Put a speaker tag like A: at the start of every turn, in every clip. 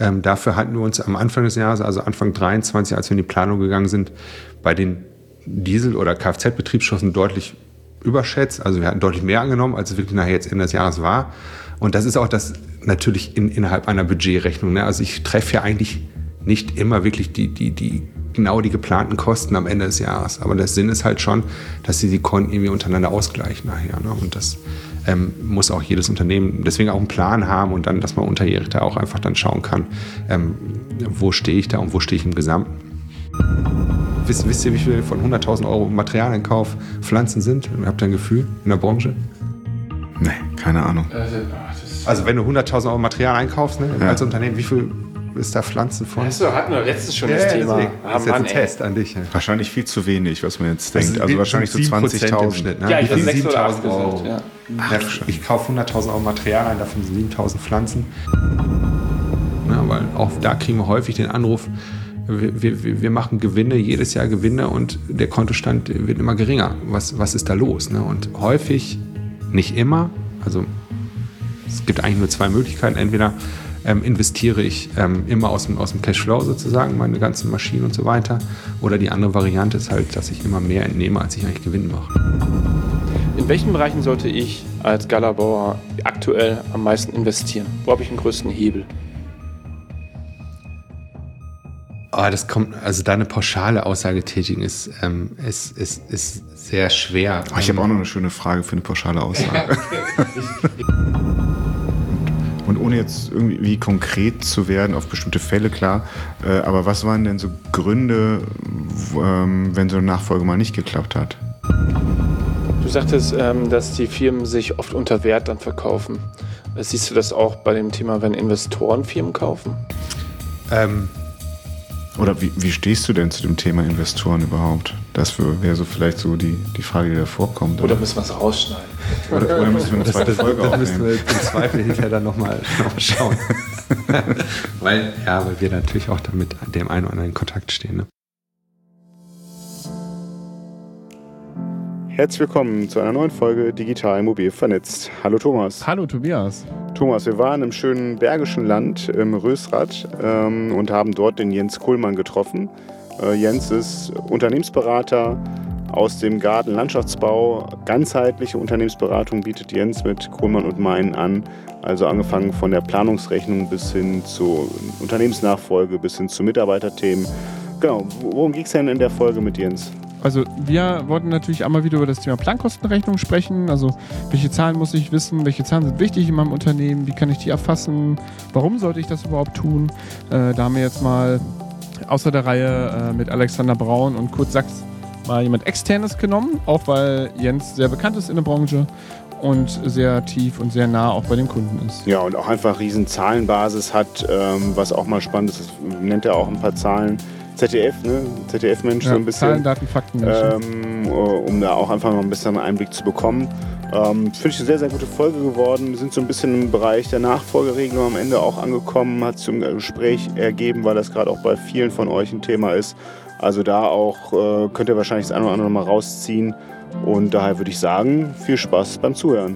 A: Dafür hatten wir uns am Anfang des Jahres, also Anfang 23, als wir in die Planung gegangen sind, bei den Diesel- oder Kfz-Betriebsstoffen deutlich überschätzt. Also wir hatten deutlich mehr angenommen, als es wirklich nachher jetzt Ende des Jahres war. Und das ist auch das natürlich innerhalb einer Budgetrechnung. Ne? Also ich treffe ja eigentlich nicht immer wirklich die geplanten Kosten am Ende des Jahres. Aber der Sinn ist halt schon, dass sie die Konten irgendwie untereinander ausgleichen nachher. Ne? Und das muss auch jedes Unternehmen deswegen auch einen Plan haben und dann, dass man unterjährig da auch einfach dann schauen kann, wo stehe ich da und wo stehe ich im Gesamten. Wisst ihr, wie viel von 100.000 Euro Materialeinkauf Pflanzen sind? Habt ihr ein Gefühl in der Branche?
B: Nee, keine Ahnung.
A: Also wenn du 100.000 Euro Material einkaufst, ne, als Unternehmen, wie viel ist da Pflanzen von?
C: Achso, hatten wir letztens schon das Thema.
A: Das ist jetzt ein Test an dich. Ja.
B: Wahrscheinlich viel zu wenig, was man jetzt denkt. Also wahrscheinlich so 20.000.
A: Ne?
C: Ja, ich habe
A: 7.000 Euro.
C: Ja.
A: Ich kaufe 100.000 Euro Material ein, davon sind 7.000 Pflanzen. Ja, weil auch da kriegen wir häufig den Anruf, wir machen Gewinne, jedes Jahr Gewinne und der Kontostand wird immer geringer. Was ist da los? Ne? Und häufig, nicht immer, also es gibt eigentlich nur zwei Möglichkeiten. Entweder investiere ich immer aus dem Cashflow sozusagen, meine ganzen Maschinen und so weiter. Oder die andere Variante ist halt, dass ich immer mehr entnehme, als ich eigentlich Gewinn mache.
C: In welchen Bereichen sollte ich als Galabauer aktuell am meisten investieren? Wo habe ich den größten Hebel?
A: Das kommt, also da eine pauschale Aussage tätigen ist sehr schwer.
B: Ich habe auch noch eine schöne Frage für eine pauschale Aussage. Und ohne jetzt irgendwie konkret zu werden auf bestimmte Fälle, klar, aber was waren denn so Gründe, wenn so eine Nachfolge mal nicht geklappt hat?
C: Du sagtest, dass die Firmen sich oft unter Wert dann verkaufen. Siehst du das auch bei dem Thema, wenn Investoren Firmen kaufen?
B: Oder wie stehst du denn zu dem Thema Investoren überhaupt? Das wäre so vielleicht so die Frage, die da vorkommt.
C: Oder müssen wir es rausschneiden?
B: Oder müssen wir eine zweite Folge aufnehmen?
A: Das müssen wir im Zweifel hinterher dann nochmal schauen. weil wir natürlich auch damit dem einen oder anderen in Kontakt stehen. Ne?
B: Herzlich willkommen zu einer neuen Folge Digital Mobil vernetzt. Hallo Thomas.
D: Hallo Tobias.
B: Thomas, wir waren im schönen Bergischen Land im Rösrath und haben dort den Jens Kuhlmann getroffen. Jens ist Unternehmensberater aus dem Garten Landschaftsbau. Ganzheitliche Unternehmensberatung bietet Jens mit Kuhlmann und Mein an. Also angefangen von der Planungsrechnung bis hin zur Unternehmensnachfolge, bis hin zu Mitarbeiterthemen. Genau, worum ging es denn in der Folge mit Jens?
D: Also wir wollten natürlich einmal wieder über das Thema Plankostenrechnung sprechen. Also welche Zahlen muss ich wissen, welche Zahlen sind wichtig in meinem Unternehmen, wie kann ich die erfassen, warum sollte ich das überhaupt tun? Da haben wir jetzt mal außer der Reihe mit Alexander Braun und Kurt Sachs mal jemand Externes genommen, auch weil Jens sehr bekannt ist in der Branche und sehr tief und sehr nah auch bei den Kunden ist. Ja, und auch einfach riesen Zahlenbasis hat, was auch mal spannend ist, das nennt er auch ein paar Zahlen. ZDF, ne? ZDF-Mensch, ja, so ein bisschen. Zahlen, Daten, Fakten. Um da auch einfach mal ein bisschen einen Einblick zu bekommen. Finde ich eine sehr, sehr gute Folge geworden. Wir sind so ein bisschen im Bereich der Nachfolgeregelung am Ende auch angekommen. Hat sich im Gespräch ergeben, weil das gerade auch bei vielen von euch ein Thema ist. Also da auch könnt ihr wahrscheinlich das eine oder andere mal rausziehen. Und daher würde ich sagen, viel Spaß beim Zuhören.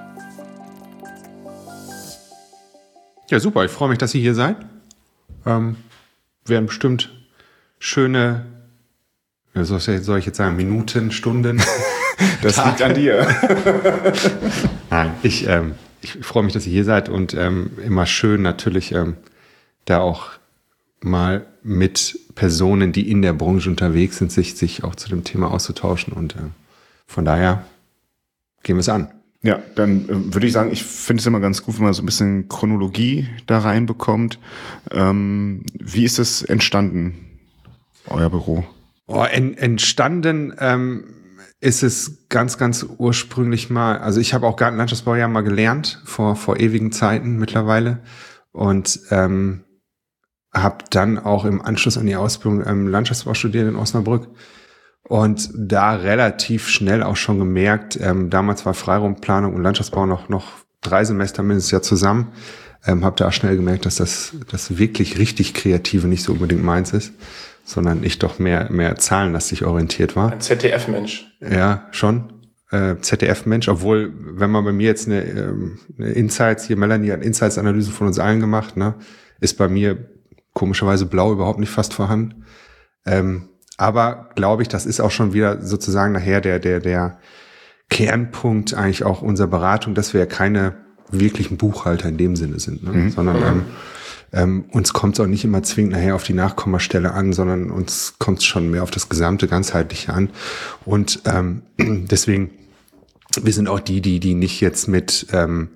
A: Ja, super. Ich freue mich, dass ihr hier seid. Werden bestimmt schöne, soll ich jetzt sagen, Minuten, Stunden.
B: Das liegt an dir.
A: Nein, ich freue mich, dass ihr hier seid und immer schön natürlich da auch mal mit Personen, die in der Branche unterwegs sind, sich auch zu dem Thema auszutauschen und von daher gehen wir es an.
B: Ja, dann würde ich sagen, ich finde es immer ganz gut, wenn man so ein bisschen Chronologie da reinbekommt. Wie ist es entstanden? Euer Büro?
A: Entstanden ist es ganz, ganz ursprünglich mal, also ich habe auch Gartenlandschaftsbau ja mal gelernt, vor ewigen Zeiten mittlerweile und habe dann auch im Anschluss an die Ausbildung Landschaftsbau studiert in Osnabrück und da relativ schnell auch schon gemerkt, damals war Freiraumplanung und Landschaftsbau noch 3 Semester mindestens ja zusammen, habe da auch schnell gemerkt, dass das wirklich richtig Kreative nicht so unbedingt meins ist, sondern ich doch mehr zahlenlastig orientiert war.
C: Ein ZDF-Mensch.
A: Ja, schon. ZDF-Mensch, obwohl, wenn man bei mir jetzt eine Insights, hier Melanie hat Insights-Analysen von uns allen gemacht, ne? ist bei mir komischerweise blau überhaupt nicht fast vorhanden. Aber glaube ich, das ist auch schon wieder sozusagen nachher der Kernpunkt eigentlich auch unserer Beratung, dass wir ja keine wirklichen Buchhalter in dem Sinne sind, ne? Sondern uns kommt es auch nicht immer zwingend nachher auf die Nachkommastelle an, sondern uns kommt es schon mehr auf das gesamte Ganzheitliche an. Und deswegen, wir sind auch die nicht jetzt mit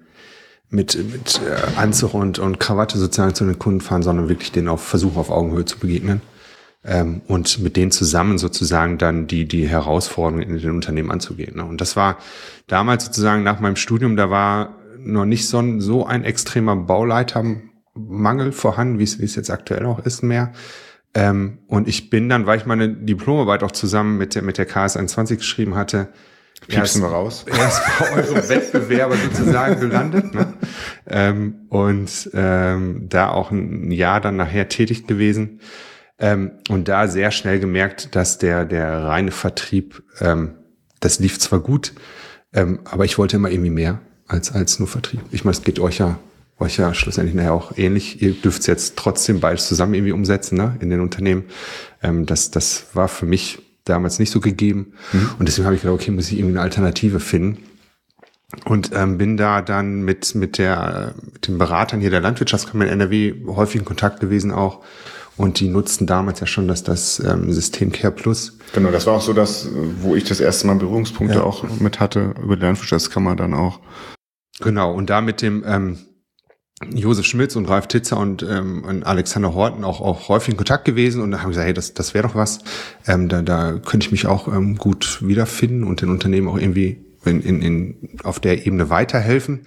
A: Anzug und Krawatte sozusagen zu den Kunden fahren, sondern wirklich denen auch versuchen, auf Augenhöhe zu begegnen. Und mit denen zusammen sozusagen dann die Herausforderungen in den Unternehmen anzugehen. Ne? Und das war damals sozusagen nach meinem Studium, da war noch nicht so ein extremer Bauleitermangel vorhanden, wie es jetzt aktuell auch ist mehr. Und ich bin dann, weil ich meine Diplomarbeit auch zusammen mit der KS21 geschrieben hatte,
B: Piepsen wir raus.
A: Erst bei eurem Wettbewerber sozusagen gelandet, ne? Und da auch ein Jahr dann nachher tätig gewesen. Und da sehr schnell gemerkt, dass der reine Vertrieb, das lief zwar gut, aber ich wollte immer irgendwie mehr als nur Vertrieb. Ich meine, es geht euch ja schlussendlich nachher auch ähnlich. Ihr dürft es jetzt trotzdem beides zusammen irgendwie umsetzen, ne, in den Unternehmen. Das war für mich damals nicht so gegeben. Und deswegen habe ich gedacht, okay, muss ich irgendwie eine Alternative finden. Und bin da dann mit den Beratern hier der Landwirtschaftskammer in NRW häufig in Kontakt gewesen auch. Und die nutzten damals ja schon das System Care Plus.
B: Genau, das war auch so das, wo ich das erste Mal Berührungspunkte auch mit hatte, über die Landwirtschaftskammer dann auch.
A: Genau, und da mit dem Josef Schmitz und Ralf Titzer und Alexander Horten auch häufig in Kontakt gewesen. Und da haben wir gesagt, hey, das wäre doch was. Da könnte ich mich auch gut wiederfinden und den Unternehmen auch irgendwie auf der Ebene weiterhelfen.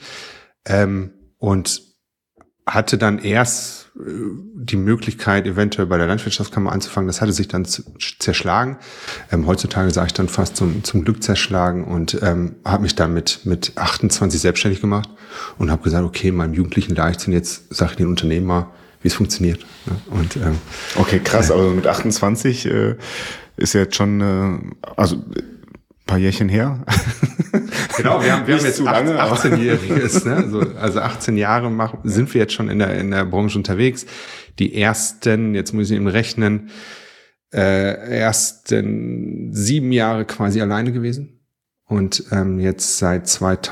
A: Und hatte dann erst die Möglichkeit, eventuell bei der Landwirtschaftskammer anzufangen. Das hatte sich dann zerschlagen. Heutzutage sage ich dann fast zum Glück zerschlagen und habe mich dann mit 28 selbstständig gemacht und habe gesagt, okay, in meinem jugendlichen Leichtsinn, jetzt sage ich den Unternehmen mal, wie es funktioniert. Und,
B: okay, krass, aber mit 28 ist ja jetzt schon, also ein paar Jährchen her.
A: Genau, wir haben jetzt 18-Jähriges, ne? Also 18 Jahre sind wir jetzt schon in der Branche unterwegs. Die ersten, jetzt muss ich eben rechnen, ersten 7 Jahre quasi alleine gewesen. Und jetzt seit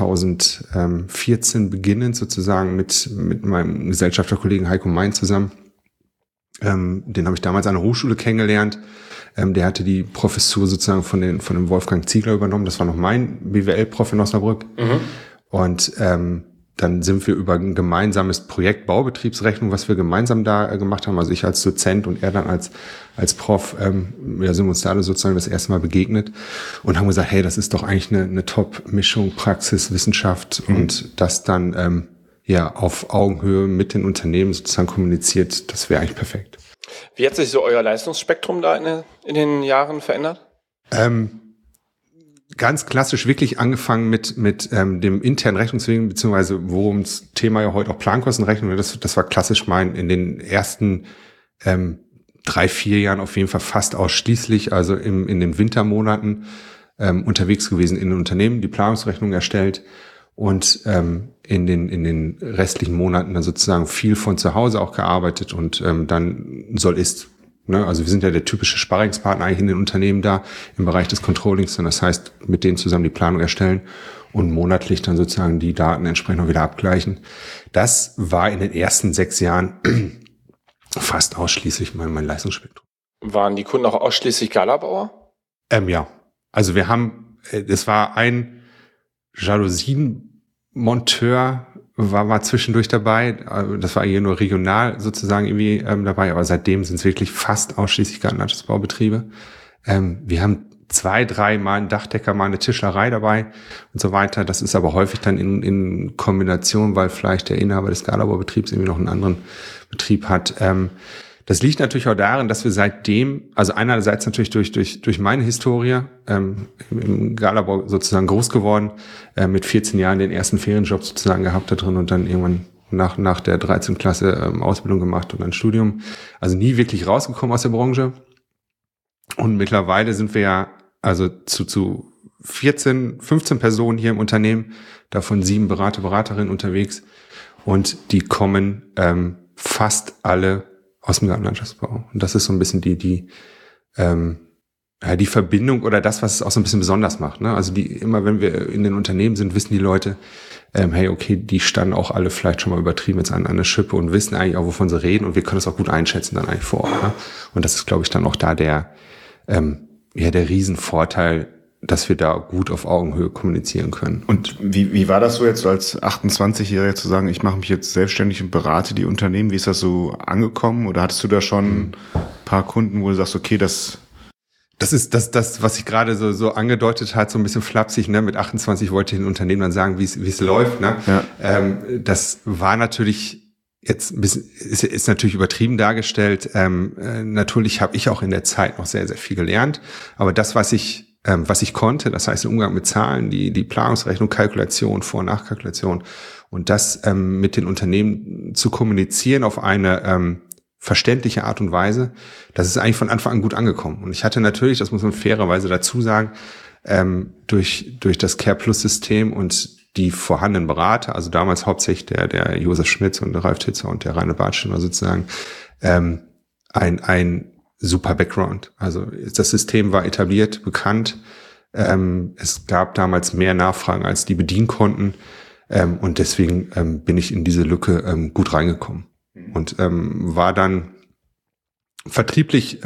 A: 2014 beginnend sozusagen mit meinem Gesellschafterkollegen Heiko Mein zusammen. Den habe ich damals an der Hochschule kennengelernt. Der hatte die Professur sozusagen von dem Wolfgang Ziegler übernommen. Das war noch mein BWL-Prof in Osnabrück. Und dann sind wir über ein gemeinsames Projekt Baubetriebsrechnung, was wir gemeinsam da gemacht haben, also ich als Dozent und er dann als Prof, sind wir uns da alle sozusagen das erste Mal begegnet und haben gesagt, hey, das ist doch eigentlich eine Top-Mischung Praxis, Wissenschaft und das dann auf Augenhöhe mit den Unternehmen sozusagen kommuniziert, das wäre eigentlich perfekt.
C: Wie hat sich so euer Leistungsspektrum da in den Jahren verändert?
A: Ganz klassisch wirklich angefangen mit dem internen Rechnungswesen, beziehungsweise worum das Thema ja heute auch Plankostenrechnung, das war klassisch in den ersten 3-4 Jahren auf jeden Fall fast ausschließlich, also in den Wintermonaten unterwegs gewesen in den Unternehmen, die Planungsrechnung erstellt und in den restlichen Monaten dann sozusagen viel von zu Hause auch gearbeitet und dann ne? Also wir sind ja der typische Sparringspartner eigentlich in den Unternehmen da im Bereich des Controllings, das heißt mit denen zusammen die Planung erstellen und monatlich dann sozusagen die Daten entsprechend auch wieder abgleichen. Das war in den ersten 6 Jahren fast ausschließlich mein Leistungsspektrum.
C: Waren die Kunden auch ausschließlich Galabauer?
A: Ja, also es war ein Jalousien-Monteur war zwischendurch dabei. Das war hier nur regional sozusagen irgendwie dabei, aber seitdem sind es wirklich fast ausschließlich Gartenlandschaftsbaubetriebe. Wir haben 2-3 Mal einen Dachdecker, mal eine Tischlerei dabei und so weiter. Das ist aber häufig dann in Kombination, weil vielleicht der Inhaber des Galabaubetriebs irgendwie noch einen anderen Betrieb hat. Das liegt natürlich auch daran, dass wir seitdem, also einerseits natürlich durch meine Historie im Galabau sozusagen groß geworden, mit 14 Jahren den ersten Ferienjob sozusagen gehabt da drin und dann irgendwann nach der 13. Klasse Ausbildung gemacht und dann Studium. Also nie wirklich rausgekommen aus der Branche. Und mittlerweile sind wir ja also zu 14, 15 Personen hier im Unternehmen, davon 7 Beraterinnen unterwegs und die kommen fast alle aus dem Gartenlandschaftsbau. Und das ist so ein bisschen die Verbindung oder das, was es auch so ein bisschen besonders macht. Ne? Also immer wenn wir in den Unternehmen sind, wissen die Leute, hey, okay, die standen auch alle vielleicht schon mal übertrieben jetzt an der Schippe und wissen eigentlich auch, wovon sie reden, und wir können das auch gut einschätzen dann eigentlich vor Ort. Ne? Und das ist, glaube ich, dann auch da der Riesenvorteil, dass wir da gut auf Augenhöhe kommunizieren können.
B: Und wie war das so jetzt als 28-Jähriger zu sagen, ich mache mich jetzt selbstständig und berate die Unternehmen? Wie ist das so angekommen? Oder hattest du da schon ein paar Kunden, wo du sagst, okay, das ist das, was ich gerade so angedeutet hat, so ein bisschen flapsig, ne? Mit 28 wollte ich den Unternehmen dann sagen, wie es läuft, ne? Ja. Das war natürlich jetzt ein bisschen, ist natürlich übertrieben dargestellt. Natürlich habe ich auch in der Zeit noch sehr, sehr viel gelernt. Aber das, was ich konnte, das heißt der Umgang mit Zahlen, die Planungsrechnung, Kalkulation, Vor- und Nachkalkulation, und das mit den Unternehmen zu kommunizieren auf eine verständliche Art und Weise, das ist eigentlich von Anfang an gut angekommen. Und ich hatte natürlich, das muss man fairerweise dazu sagen, durch das Care-Plus-System und die vorhandenen Berater, also damals hauptsächlich der Josef Schmitz und der Ralf Titzer und der Rainer Bartschimmer sozusagen, ein super Background. Also das System war etabliert, bekannt. Es gab damals mehr Nachfragen, als die bedienen konnten. Und deswegen bin ich in diese Lücke gut reingekommen. Und war dann vertrieblich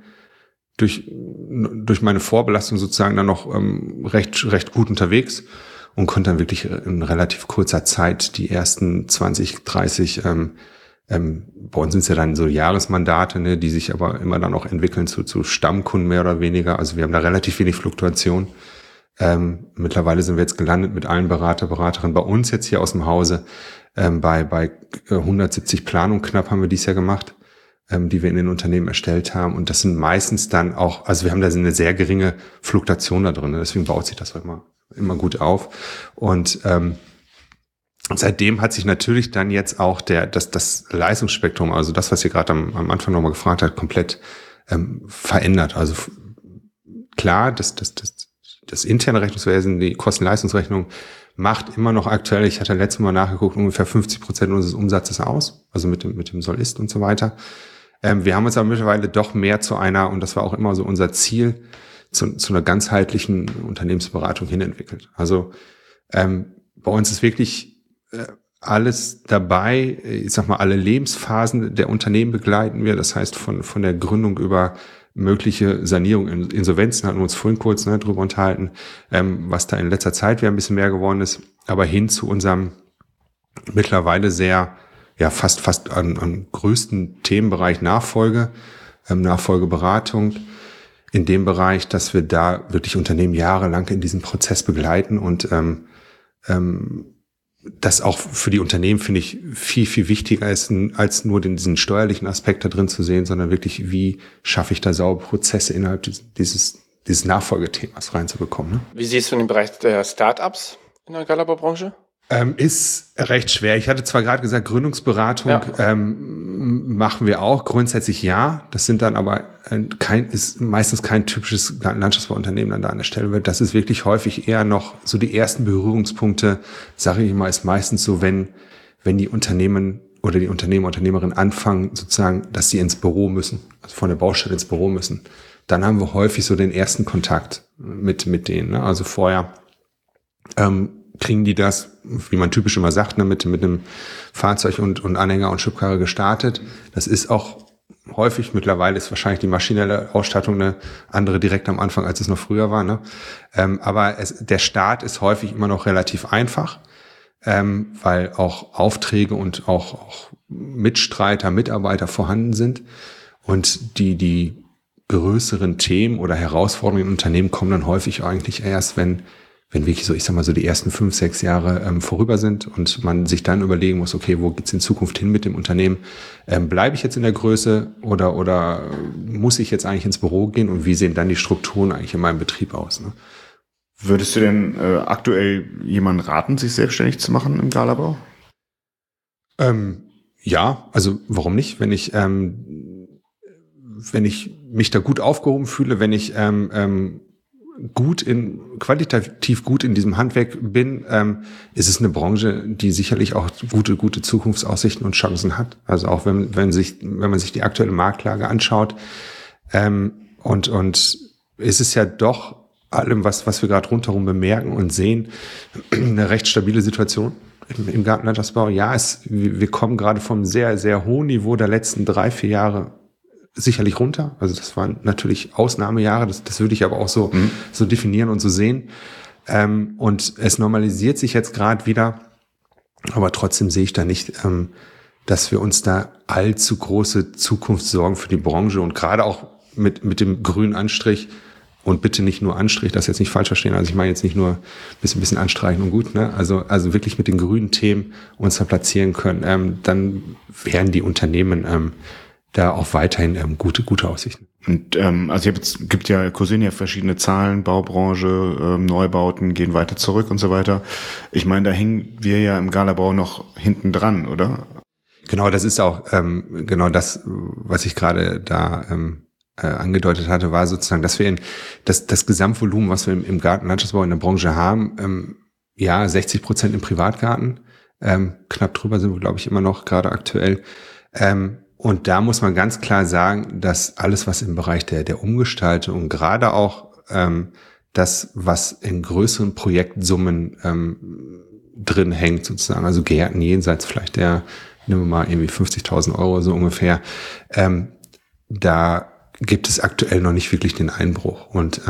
B: durch meine Vorbelastung sozusagen dann noch recht gut unterwegs und konnte dann wirklich in relativ kurzer Zeit die ersten 20, 30 bei uns sind es ja dann so Jahresmandate, ne, die sich aber immer dann auch entwickeln zu Stammkunden mehr oder weniger. Also wir haben da relativ wenig Fluktuation. Mittlerweile sind wir jetzt gelandet mit allen Beraterinnen bei uns jetzt hier aus dem Hause. Bei 170 Planungen knapp haben wir dies Jahr gemacht, die wir in den Unternehmen erstellt haben. Und das sind meistens dann auch, also wir haben da eine sehr geringe Fluktuation da drin. Deswegen baut sich das immer gut auf. Und seitdem hat sich natürlich dann jetzt auch das Leistungsspektrum, also das, was ihr gerade am Anfang nochmal gefragt habt, komplett verändert. Also klar, das interne Rechnungswesen, die Kosten-Leistungsrechnung macht immer noch aktuell, ich hatte letztes Mal nachgeguckt, ungefähr 50% unseres Umsatzes aus, also mit dem Soll-Ist und so weiter. Wir haben uns aber mittlerweile doch mehr zu einer, und das war auch immer so unser Ziel, zu einer ganzheitlichen Unternehmensberatung hin entwickelt. Also bei uns ist wirklich alles dabei, ich sag mal, alle Lebensphasen der Unternehmen begleiten wir. Das heißt, von der Gründung über mögliche Sanierung, Insolvenzen hatten wir uns vorhin kurz drüber unterhalten, was da in letzter Zeit wieder ein bisschen mehr geworden ist, aber hin zu unserem mittlerweile sehr, ja, fast am größten Themenbereich Nachfolgeberatung, in dem Bereich, dass wir da wirklich Unternehmen jahrelang in diesem Prozess begleiten und das auch für die Unternehmen, finde ich, viel, viel wichtiger ist, als nur diesen steuerlichen Aspekt da drin zu sehen, sondern wirklich, wie schaffe ich da saubere Prozesse innerhalb dieses Nachfolgethemas reinzubekommen. Ne?
C: Wie siehst du den Bereich der Startups in der Galabau-Branche?
A: Ist recht schwer. Ich hatte zwar gerade gesagt, Gründungsberatung machen wir auch. Grundsätzlich ja. Das sind dann aber ist meistens kein typisches Landschaftsbauunternehmen dann da an der Stelle wird. Das ist wirklich häufig eher noch so die ersten Berührungspunkte, sage ich mal, ist meistens so, wenn die Unternehmen oder die Unternehmerinnen anfangen, sozusagen, dass sie ins Büro müssen, also von der Baustelle ins Büro müssen. Dann haben wir häufig so den ersten Kontakt mit denen. Ne? Also vorher kriegen die das, wie man typisch immer sagt, mit einem Fahrzeug und Anhänger und Schubkarre gestartet. Das ist auch häufig, mittlerweile ist wahrscheinlich die maschinelle Ausstattung eine andere direkt am Anfang, als es noch früher war. Ne? Aber der Start ist häufig immer noch relativ einfach, weil auch Aufträge und auch Mitstreiter, Mitarbeiter vorhanden sind. Und die größeren Themen oder Herausforderungen in Unternehmen kommen dann häufig eigentlich erst, wenn wirklich so, ich sag mal so die ersten 5, 6 Jahre vorüber sind und man sich dann überlegen muss, okay, wo geht's in Zukunft hin mit dem Unternehmen? Bleibe ich jetzt in der Größe oder muss ich jetzt eigentlich ins Büro gehen und wie sehen dann die Strukturen eigentlich in meinem Betrieb aus? Ne?
B: Würdest du denn aktuell jemanden raten, sich selbstständig zu machen im Galabau?
A: Ja, also warum nicht? Wenn ich mich da gut aufgehoben fühle, wenn ich qualitativ gut in diesem Handwerk bin, ist es eine Branche, die sicherlich auch gute Zukunftsaussichten und Chancen hat. Also auch wenn man sich die aktuelle Marktlage anschaut, und ist es ja doch allem, was wir gerade rundherum bemerken und sehen, eine recht stabile Situation im Gartenlandschaftsbau. Ja, wir kommen gerade vom sehr, sehr hohen Niveau der letzten 3-4 Jahre sicherlich runter. Also das waren natürlich Ausnahmejahre, das würde ich aber auch so definieren und so sehen. Und es normalisiert sich jetzt gerade wieder, aber trotzdem sehe ich da nicht, dass wir uns da allzu große Zukunftssorgen für die Branche und gerade auch mit dem grünen Anstrich und bitte nicht nur Anstrich, das jetzt nicht falsch verstehen, also ich meine jetzt nicht nur ein bisschen anstreichen und gut, ne? Also wirklich mit den grünen Themen uns da platzieren können, dann werden die Unternehmen da auch weiterhin gute Aussichten.
B: Und also kursieren ja verschiedene Zahlen, Baubranche, Neubauten gehen weiter zurück und so weiter. Ich meine, da hängen wir ja im Galabau noch hinten dran, oder?
A: Genau, das ist auch genau das, was ich gerade da angedeutet hatte, war sozusagen, dass wir das Gesamtvolumen, was wir im Gartenlandschaftsbau in der Branche haben, 60% im Privatgarten, knapp drüber sind wir, glaube ich, immer noch gerade aktuell. Und da muss man ganz klar sagen, dass alles, was im Bereich der Umgestaltung, gerade auch das, was in größeren Projektsummen drin hängt, sozusagen, also Gärten jenseits vielleicht nehmen wir mal irgendwie 50.000 Euro so ungefähr, da gibt es aktuell noch nicht wirklich den Einbruch. Und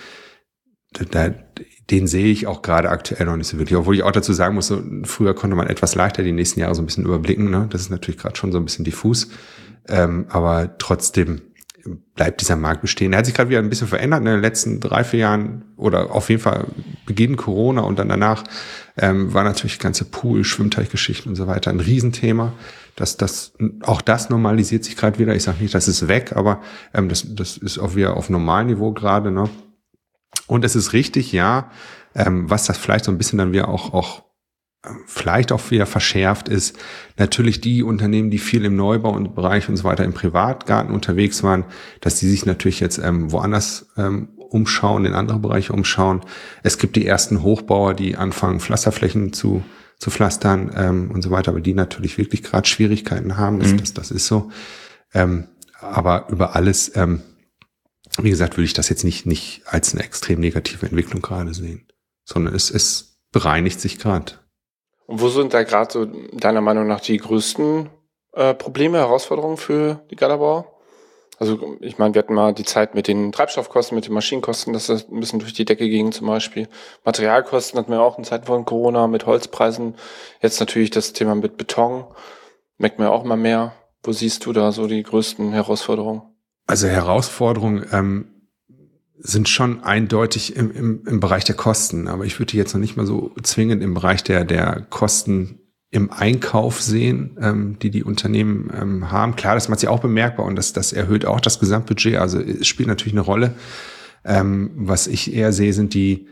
A: den sehe ich auch gerade aktuell noch nicht so wirklich. Obwohl ich auch dazu sagen muss, so, früher konnte man etwas leichter die nächsten Jahre so ein bisschen überblicken. Ne? Das ist natürlich gerade schon so ein bisschen diffus. Aber trotzdem bleibt dieser Markt bestehen. Er hat sich gerade wieder ein bisschen verändert in den letzten 3-4 Jahren oder auf jeden Fall Beginn Corona und dann danach war natürlich die ganze Pool-Schwimmteichgeschichten und so weiter ein Riesenthema. Auch das normalisiert sich gerade wieder. Ich sage nicht, das ist weg, aber das ist auch wieder auf Normalniveau gerade. Ne? Und es ist richtig, ja, was das vielleicht so ein bisschen dann wieder auch vielleicht auch wieder verschärft ist, natürlich die Unternehmen, die viel im Neubau und Bereich und so weiter im Privatgarten unterwegs waren, dass die sich natürlich jetzt woanders umschauen, in andere Bereiche umschauen. Es gibt die ersten Hochbauer, die anfangen, Pflasterflächen zu pflastern und so weiter, aber die natürlich wirklich gerade Schwierigkeiten haben. Das ist so. Aber über alles, wie gesagt, würde ich das jetzt nicht als eine extrem negative Entwicklung gerade sehen, sondern es bereinigt sich gerade.
C: Und wo sind da gerade so deiner Meinung nach die größten Probleme, Herausforderungen für die Galabauer? Also ich meine, wir hatten mal die Zeit mit den Treibstoffkosten, mit den Maschinenkosten, dass das ein bisschen durch die Decke ging zum Beispiel. Materialkosten hatten wir auch in Zeiten von Corona mit Holzpreisen. Jetzt natürlich das Thema mit Beton. Merkt man ja auch immer mehr. Wo siehst du da so die größten Herausforderungen?
A: Also Herausforderungen sind schon eindeutig im Bereich der Kosten. Aber ich würde die jetzt noch nicht mal so zwingend im Bereich der Kosten im Einkauf sehen, die Unternehmen haben. Klar, das macht sich auch bemerkbar und das erhöht auch das Gesamtbudget. Also es spielt natürlich eine Rolle. Was ich eher sehe, sind die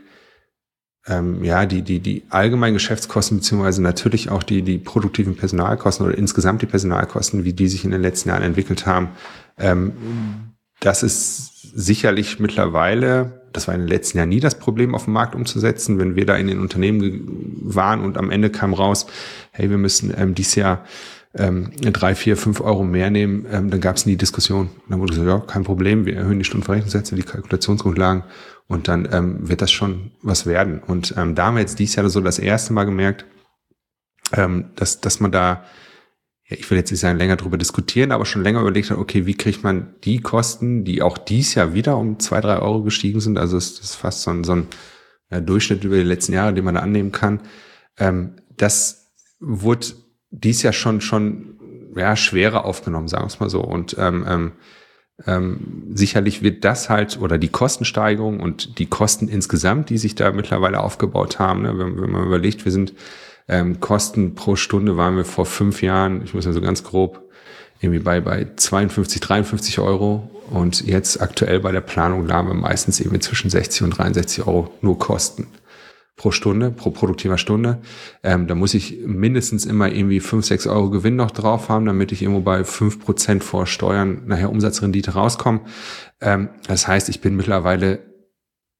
A: allgemeinen Geschäftskosten, beziehungsweise natürlich auch die produktiven Personalkosten oder insgesamt die Personalkosten, wie die sich in den letzten Jahren entwickelt haben. Das ist sicherlich mittlerweile, das war in den letzten Jahren nie das Problem, auf dem Markt umzusetzen. Wenn wir da in den Unternehmen waren und am Ende kam raus, hey, wir müssen dieses Jahr 3, 4, 5 Euro mehr nehmen, dann gab es nie Diskussion. Dann wurde gesagt, ja, kein Problem, wir erhöhen die Stundenverrechnungssätze, die Kalkulationsgrundlagen und dann wird das schon was werden. Und da haben wir jetzt dieses Jahr so das erste Mal gemerkt, dass man da, ja, ich will jetzt nicht sagen, länger drüber diskutieren, aber schon länger überlegt hat, okay, wie kriegt man die Kosten, die auch dieses Jahr wieder um 2, 3 Euro gestiegen sind, also es ist fast so ein Durchschnitt über die letzten Jahre, den man da annehmen kann. Das wurde dieses Jahr schon schwerer aufgenommen, sagen wir es mal so. Und sicherlich wird das halt, oder die Kostensteigerung und die Kosten insgesamt, die sich da mittlerweile aufgebaut haben, ne, wenn man überlegt, wir sind Kosten pro Stunde waren wir vor 5 Jahren, ich muss ja so ganz grob, irgendwie bei 52, 53 Euro und jetzt aktuell bei der Planung lagen wir meistens irgendwie zwischen 60 und 63 Euro nur Kosten pro Stunde, pro produktiver Stunde. Da muss ich mindestens immer irgendwie 5, 6 Euro Gewinn noch drauf haben, damit ich irgendwo bei 5% vor Steuern nachher Umsatzrendite rauskomme. Das heißt, ich bin mittlerweile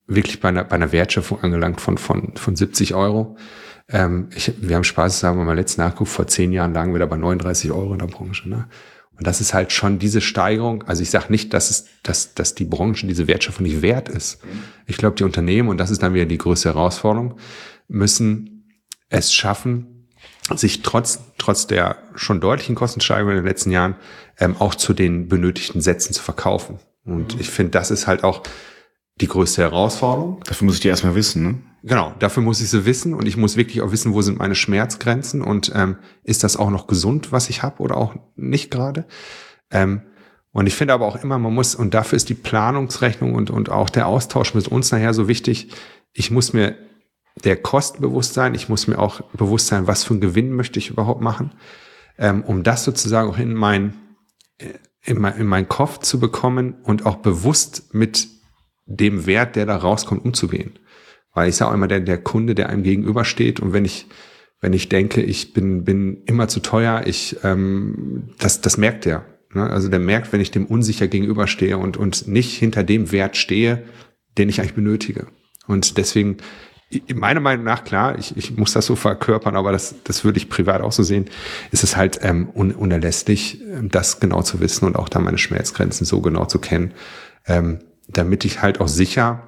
A: wirklich bei einer Wertschöpfung angelangt von 70 Euro. Wir haben Spaß, sagen wir mal, letzt nachgeguckt, vor 10 Jahren lagen wir da bei 39 Euro in der Branche. Ne? Und das ist halt schon diese Steigerung. Also ich sage nicht, dass die Branche diese Wertschöpfung nicht wert ist. Ich glaube, die Unternehmen, und das ist dann wieder die größte Herausforderung, müssen es schaffen, sich trotz der schon deutlichen Kostensteigerung in den letzten Jahren auch zu den benötigten Sätzen zu verkaufen. Und ich finde, das ist halt auch die größte Herausforderung.
B: Dafür muss ich die erstmal wissen, ne?
A: Genau, dafür muss ich sie wissen und ich muss wirklich auch wissen, wo sind meine Schmerzgrenzen und ist das auch noch gesund, was ich habe oder auch nicht gerade. Und ich finde aber auch immer, man muss, und dafür ist die Planungsrechnung und auch der Austausch mit uns nachher so wichtig, ich muss mir der Kosten bewusst sein, ich muss mir auch bewusst sein, was für einen Gewinn möchte ich überhaupt machen, um das sozusagen auch in meinen Kopf zu bekommen und auch bewusst mit dem Wert, der da rauskommt, umzugehen. Weil ich sage auch immer, der Kunde, der einem gegenübersteht und wenn ich denke, ich bin immer zu teuer, das merkt der. Ne? Also der merkt, wenn ich dem unsicher gegenüberstehe und nicht hinter dem Wert stehe, den ich eigentlich benötige. Und deswegen, meiner Meinung nach, klar, ich muss das so verkörpern, aber das würde ich privat auch so sehen, ist es halt unerlässlich, das genau zu wissen und auch da meine Schmerzgrenzen so genau zu kennen, damit ich halt auch sicher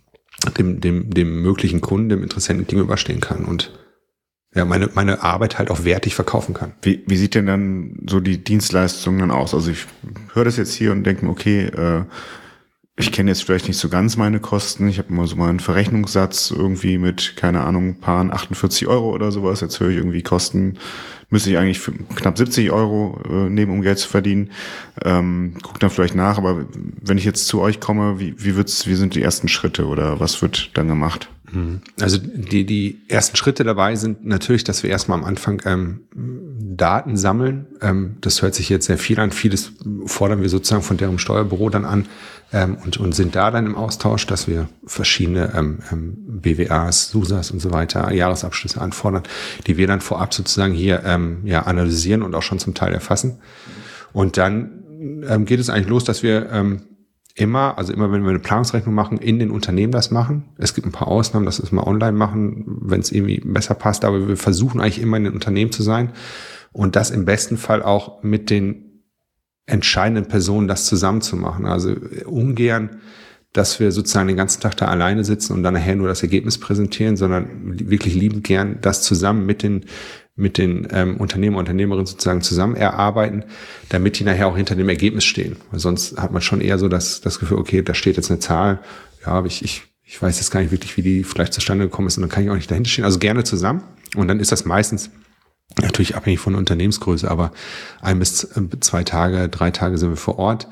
A: dem möglichen Kunden, dem Interessenten gegenüberstehen kann und ja, meine Arbeit halt auch wertig verkaufen kann.
B: Wie sieht denn dann so die Dienstleistung dann aus? Also ich höre das jetzt hier und denke mir, okay, ich kenne jetzt vielleicht nicht so ganz meine Kosten. Ich habe immer so mal einen Verrechnungssatz irgendwie mit, keine Ahnung, Paaren 48 Euro oder sowas. Jetzt höre ich irgendwie Kosten, müsste ich eigentlich für knapp 70 Euro nehmen, um Geld zu verdienen. Guck dann vielleicht nach, aber wenn ich jetzt zu euch komme, wie sind die ersten Schritte oder was wird dann gemacht?
A: Also die ersten Schritte dabei sind natürlich, dass wir erstmal am Anfang Daten sammeln. Das hört sich jetzt sehr viel an. Vieles fordern wir sozusagen von deren Steuerbüro dann an und sind da dann im Austausch, dass wir verschiedene BWAs, SUSAs und so weiter, Jahresabschlüsse anfordern, die wir dann vorab sozusagen hier analysieren und auch schon zum Teil erfassen. Und dann geht es eigentlich los, dass wir immer, wenn wir eine Planungsrechnung machen, in den Unternehmen das machen. Es gibt ein paar Ausnahmen, dass wir es mal online machen, wenn es irgendwie besser passt, aber wir versuchen eigentlich immer in den Unternehmen zu sein und das im besten Fall auch mit den entscheidenden Personen das zusammen zu machen. Also ungern, dass wir sozusagen den ganzen Tag da alleine sitzen und dann nachher nur das Ergebnis präsentieren, sondern wirklich liebend gern das zusammen mit den Unternehmer und Unternehmerinnen sozusagen zusammen erarbeiten, damit die nachher auch hinter dem Ergebnis stehen. Weil sonst hat man schon eher so das Gefühl, okay, da steht jetzt eine Zahl, ja, aber ich weiß jetzt gar nicht wirklich, wie die vielleicht zustande gekommen ist und dann kann ich auch nicht dahinter stehen. Also gerne zusammen. Und dann ist das meistens natürlich abhängig von der Unternehmensgröße, aber 1 bis 2 Tage, 3 Tage sind wir vor Ort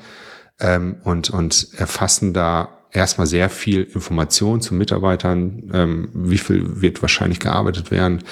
A: und erfassen da erstmal sehr viel Information zu Mitarbeitern, wie viel wird wahrscheinlich gearbeitet werden,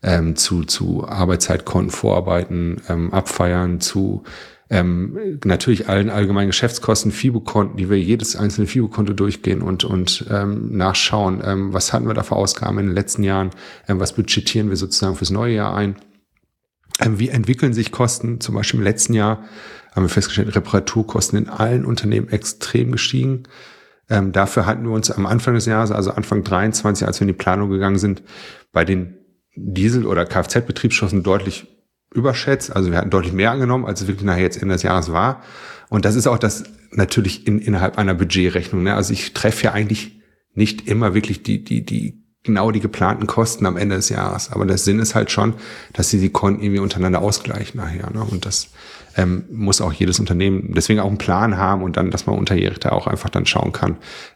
A: zu Arbeitszeitkonten vorarbeiten, abfeiern, zu natürlich allen allgemeinen Geschäftskosten, FIBO-Konten, die wir jedes einzelne FIBO-Konto durchgehen und nachschauen, was hatten wir da für Ausgaben in den letzten Jahren, was budgetieren wir sozusagen fürs neue Jahr ein, wie entwickeln sich Kosten, zum Beispiel im letzten Jahr haben wir festgestellt, Reparaturkosten in allen Unternehmen extrem gestiegen. Dafür hatten wir uns am Anfang des Jahres, also Anfang 23, als wir in die Planung gegangen sind, bei den Diesel- oder Kfz-Betriebsstoffen deutlich überschätzt. Also wir hatten deutlich mehr angenommen, als es wirklich nachher jetzt Ende des Jahres war. Und das ist auch das natürlich innerhalb einer Budgetrechnung. Ne? Also ich treffe ja eigentlich nicht immer wirklich die geplanten Kosten am Ende des Jahres. Aber der Sinn ist halt schon, dass sie die Konten irgendwie untereinander ausgleichen nachher. Ne? Und das muss auch jedes Unternehmen deswegen auch einen Plan haben und dann, dass man unterjährig da auch einfach dann schauen kann,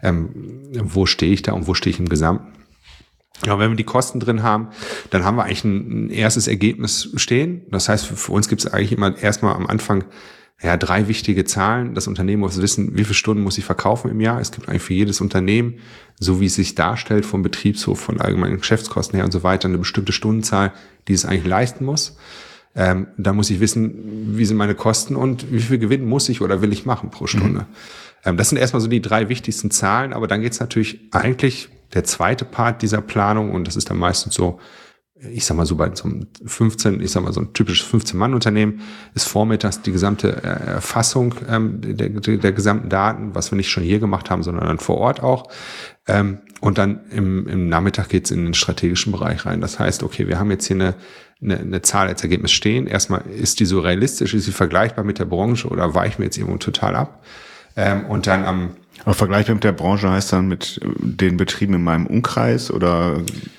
A: wo stehe ich da und wo stehe ich im Gesamten. Ja, wenn wir die Kosten drin haben, dann haben wir eigentlich ein erstes Ergebnis stehen. Das heißt, für uns gibt es eigentlich immer erstmal am Anfang 3 wichtige Zahlen. Das Unternehmen muss wissen, wie viele Stunden muss ich verkaufen im Jahr. Es gibt eigentlich für jedes Unternehmen, so wie es sich darstellt, vom Betriebshof, von allgemeinen Geschäftskosten her und so weiter, eine bestimmte Stundenzahl, die es eigentlich leisten muss. Da muss ich wissen, wie sind meine Kosten und wie viel Gewinn muss ich oder will ich machen pro Stunde. Das sind erstmal so die 3 wichtigsten Zahlen, aber dann geht es natürlich eigentlich der zweite Part dieser Planung und das ist dann meistens so ich sag mal so bei so einem so ein typisches 15-Mann-Unternehmen ist vormittags die gesamte Erfassung der gesamten Daten, was wir nicht schon hier gemacht haben, sondern dann vor Ort auch. Und dann im Nachmittag geht's in den strategischen Bereich rein. Das heißt, okay, wir haben jetzt hier eine Zahl als Ergebnis stehen. Erstmal, ist die so realistisch, ist sie vergleichbar mit der Branche oder weichen wir jetzt irgendwo total ab? Und dann
B: Aber vergleichbar mit der Branche heißt dann mit den Betrieben in meinem Umkreis oder?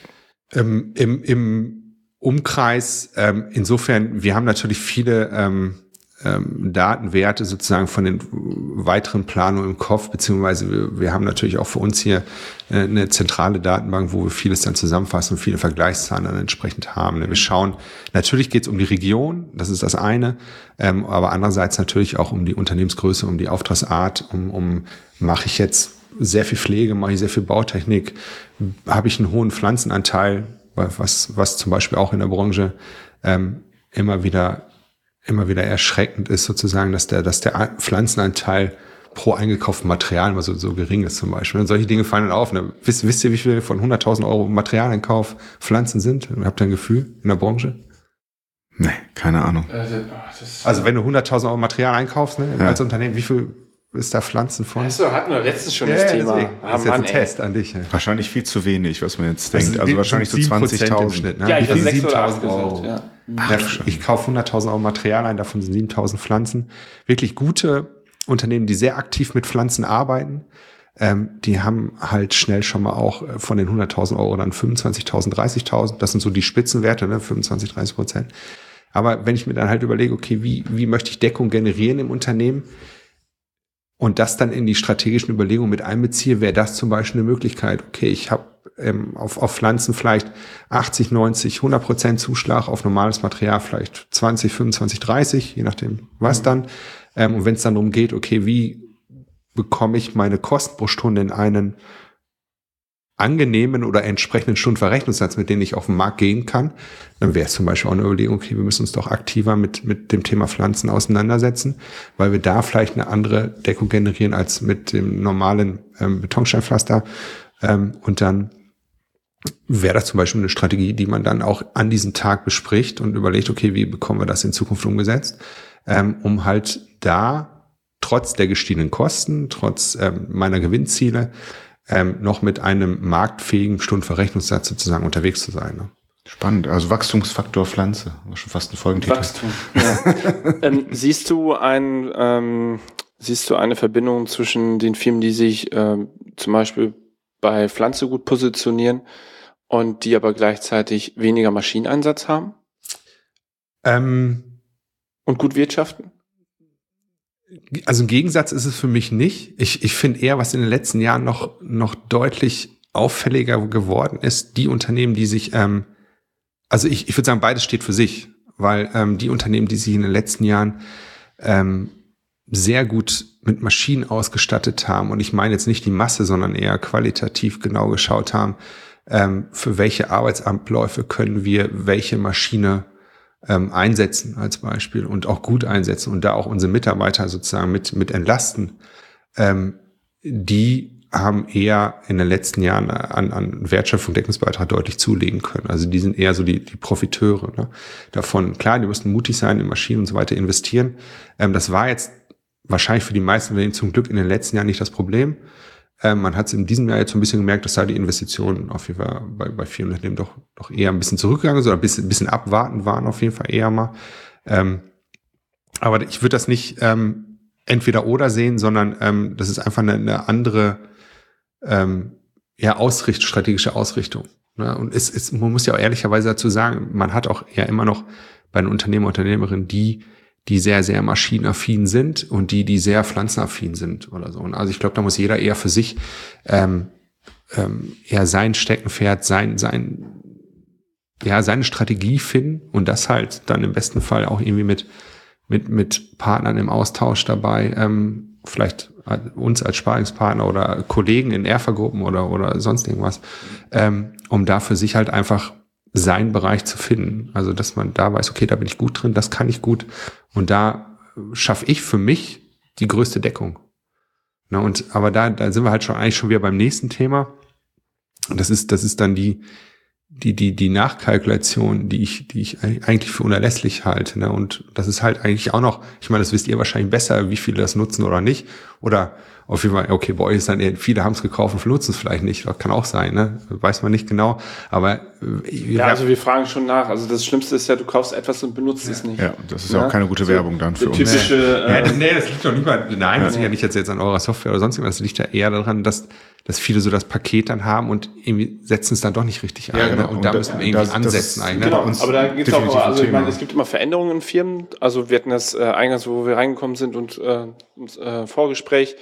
A: Im Umkreis, insofern, wir haben natürlich viele Datenwerte sozusagen von den weiteren Planungen im Kopf, beziehungsweise wir haben natürlich auch für uns hier eine zentrale Datenbank, wo wir vieles dann zusammenfassen und viele Vergleichszahlen dann entsprechend haben. Wir schauen, natürlich geht es um die Region, das ist das eine, aber andererseits natürlich auch um die Unternehmensgröße, um die Auftragsart, mache ich jetzt sehr viel Pflege, mache ich sehr viel Bautechnik, habe ich einen hohen Pflanzenanteil, was zum Beispiel auch in der Branche immer wieder erschreckend ist sozusagen, dass der Pflanzenanteil pro eingekauften Material immer so gering ist zum Beispiel. Und solche Dinge fallen dann auf. Ne? Wisst ihr, wie viel von 100.000 Euro Materialeinkauf Pflanzen sind? Habt ihr ein Gefühl in der Branche?
B: Nee, keine Ahnung.
A: Also wenn du 100.000 Euro Material einkaufst, ne, als Unternehmen, wie viel ist da Pflanzen von?
C: Achso, hatten wir letztens schon das Thema.
A: Das ist jetzt ein Test an dich. Ja.
B: Wahrscheinlich viel zu wenig, was man jetzt denkt. Also wahrscheinlich so 20.000
A: im Schnitt. Ne?
C: Ja, ich habe 6 oder 8
A: Euro.
C: gesagt. Ja.
A: Ich kaufe 100.000 Euro Material ein, davon sind 7.000 Pflanzen. Wirklich gute Unternehmen, die sehr aktiv mit Pflanzen arbeiten, die haben halt schnell schon mal auch von den 100.000 Euro dann 25.000, 30.000. Das sind so die Spitzenwerte, ne? 25-30%. Aber wenn ich mir dann halt überlege, okay, wie möchte ich Deckung generieren im Unternehmen und das dann in die strategischen Überlegungen mit einbeziehe, wäre das zum Beispiel eine Möglichkeit. Okay, ich habe auf Pflanzen vielleicht 80, 90, 100% Zuschlag, auf normales Material vielleicht 20, 25, 30, je nachdem was dann. Und wenn es dann darum geht, okay, wie bekomme ich meine Kosten pro Stunde in einen angenehmen oder entsprechenden Stundenverrechnungssatz, mit denen ich auf den Markt gehen kann, dann wäre es zum Beispiel auch eine Überlegung, okay, wir müssen uns doch aktiver mit dem Thema Pflanzen auseinandersetzen, weil wir da vielleicht eine andere Deckung generieren als mit dem normalen Betonsteinpflaster. Und dann wäre das zum Beispiel eine Strategie, die man dann auch an diesem Tag bespricht und überlegt, okay, wie bekommen wir das in Zukunft umgesetzt, um halt da trotz der gestiegenen Kosten, trotz meiner Gewinnziele, noch mit einem marktfähigen Stundenverrechnungssatz sozusagen unterwegs zu sein. Ne?
B: Spannend, also Wachstumsfaktor Pflanze, war schon fast ein Folgentitel.
C: Wachstum, ja. Siehst du eine Verbindung zwischen den Firmen, die sich zum Beispiel bei Pflanze gut positionieren und die aber gleichzeitig weniger Maschineneinsatz haben? Und gut wirtschaften?
A: Also im Gegensatz ist es für mich nicht. Ich finde eher, was in den letzten Jahren noch deutlich auffälliger geworden ist, die Unternehmen, die sich, also ich würde sagen, beides steht für sich, weil die Unternehmen, die sich in den letzten Jahren sehr gut mit Maschinen ausgestattet haben, und ich meine jetzt nicht die Masse, sondern eher qualitativ genau geschaut haben, für welche Arbeitsabläufe können wir welche Maschine einsetzen als Beispiel und auch gut einsetzen und da auch unsere Mitarbeiter sozusagen mit entlasten, die haben eher in den letzten Jahren an Wertschöpfung, Deckungsbeitrag deutlich zulegen können. Also die sind eher so die Profiteure, ne, davon. Klar, die müssen mutig sein, in Maschinen und so weiter investieren. Das war jetzt wahrscheinlich für die meisten Unternehmen zum Glück in den letzten Jahren nicht das Problem. Man hat es in diesem Jahr jetzt so ein bisschen gemerkt, dass da die Investitionen auf jeden Fall bei vielen Unternehmen doch eher ein bisschen zurückgegangen sind oder ein bisschen abwartend waren auf jeden Fall eher mal. Aber ich würde das nicht entweder oder sehen, sondern das ist einfach eine andere strategische Ausrichtung. Ne? Und man muss ja auch ehrlicherweise dazu sagen, man hat auch ja immer noch bei den Unternehmer, Unternehmerinnen, die sehr, sehr maschinenaffin sind und die sehr pflanzenaffin sind oder so. Und also ich glaube, da muss jeder eher für sich eher sein Steckenpferd, seine Strategie finden und das halt dann im besten Fall auch irgendwie mit Partnern im Austausch dabei, vielleicht uns als Sparingspartner oder Kollegen in Erfa-Gruppen oder sonst irgendwas, um da für sich halt einfach seinen Bereich zu finden. Also, dass man da weiß, okay, da bin ich gut drin, das kann ich gut. Und da schaffe ich für mich die größte Deckung. Na, aber da sind wir halt eigentlich schon wieder beim nächsten Thema. Und das ist dann die die Nachkalkulation, die ich eigentlich für unerlässlich halte. Ne? Und das ist halt eigentlich auch noch, ich meine, das wisst ihr wahrscheinlich besser, wie viele das nutzen oder nicht. Oder auf jeden Fall, okay, bei euch ist dann eher, viele haben es gekauft und nutzen es vielleicht nicht. Das kann auch sein, ne? Weiß man nicht genau. Aber
C: also wir fragen schon nach. Also das Schlimmste ist ja, du kaufst etwas und benutzt es nicht.
B: Ja, das ist ja auch keine gute Werbung dann für uns.
C: Typische,
A: nee, das liegt doch nicht mal, nein, das liegt ja nicht jetzt an eurer Software oder sonst irgendwas. Das liegt ja eher daran, dass viele so das Paket dann haben und irgendwie setzen es dann doch nicht richtig ein.
B: Ja, genau.
A: Ne? Und da müssen wir irgendwie ansetzen eigentlich.
C: Genau, aber da geht es auch, also ich meine, es gibt immer Veränderungen in Firmen. Also wir hatten das eingangs, wo wir reingekommen sind und Vorgespräch,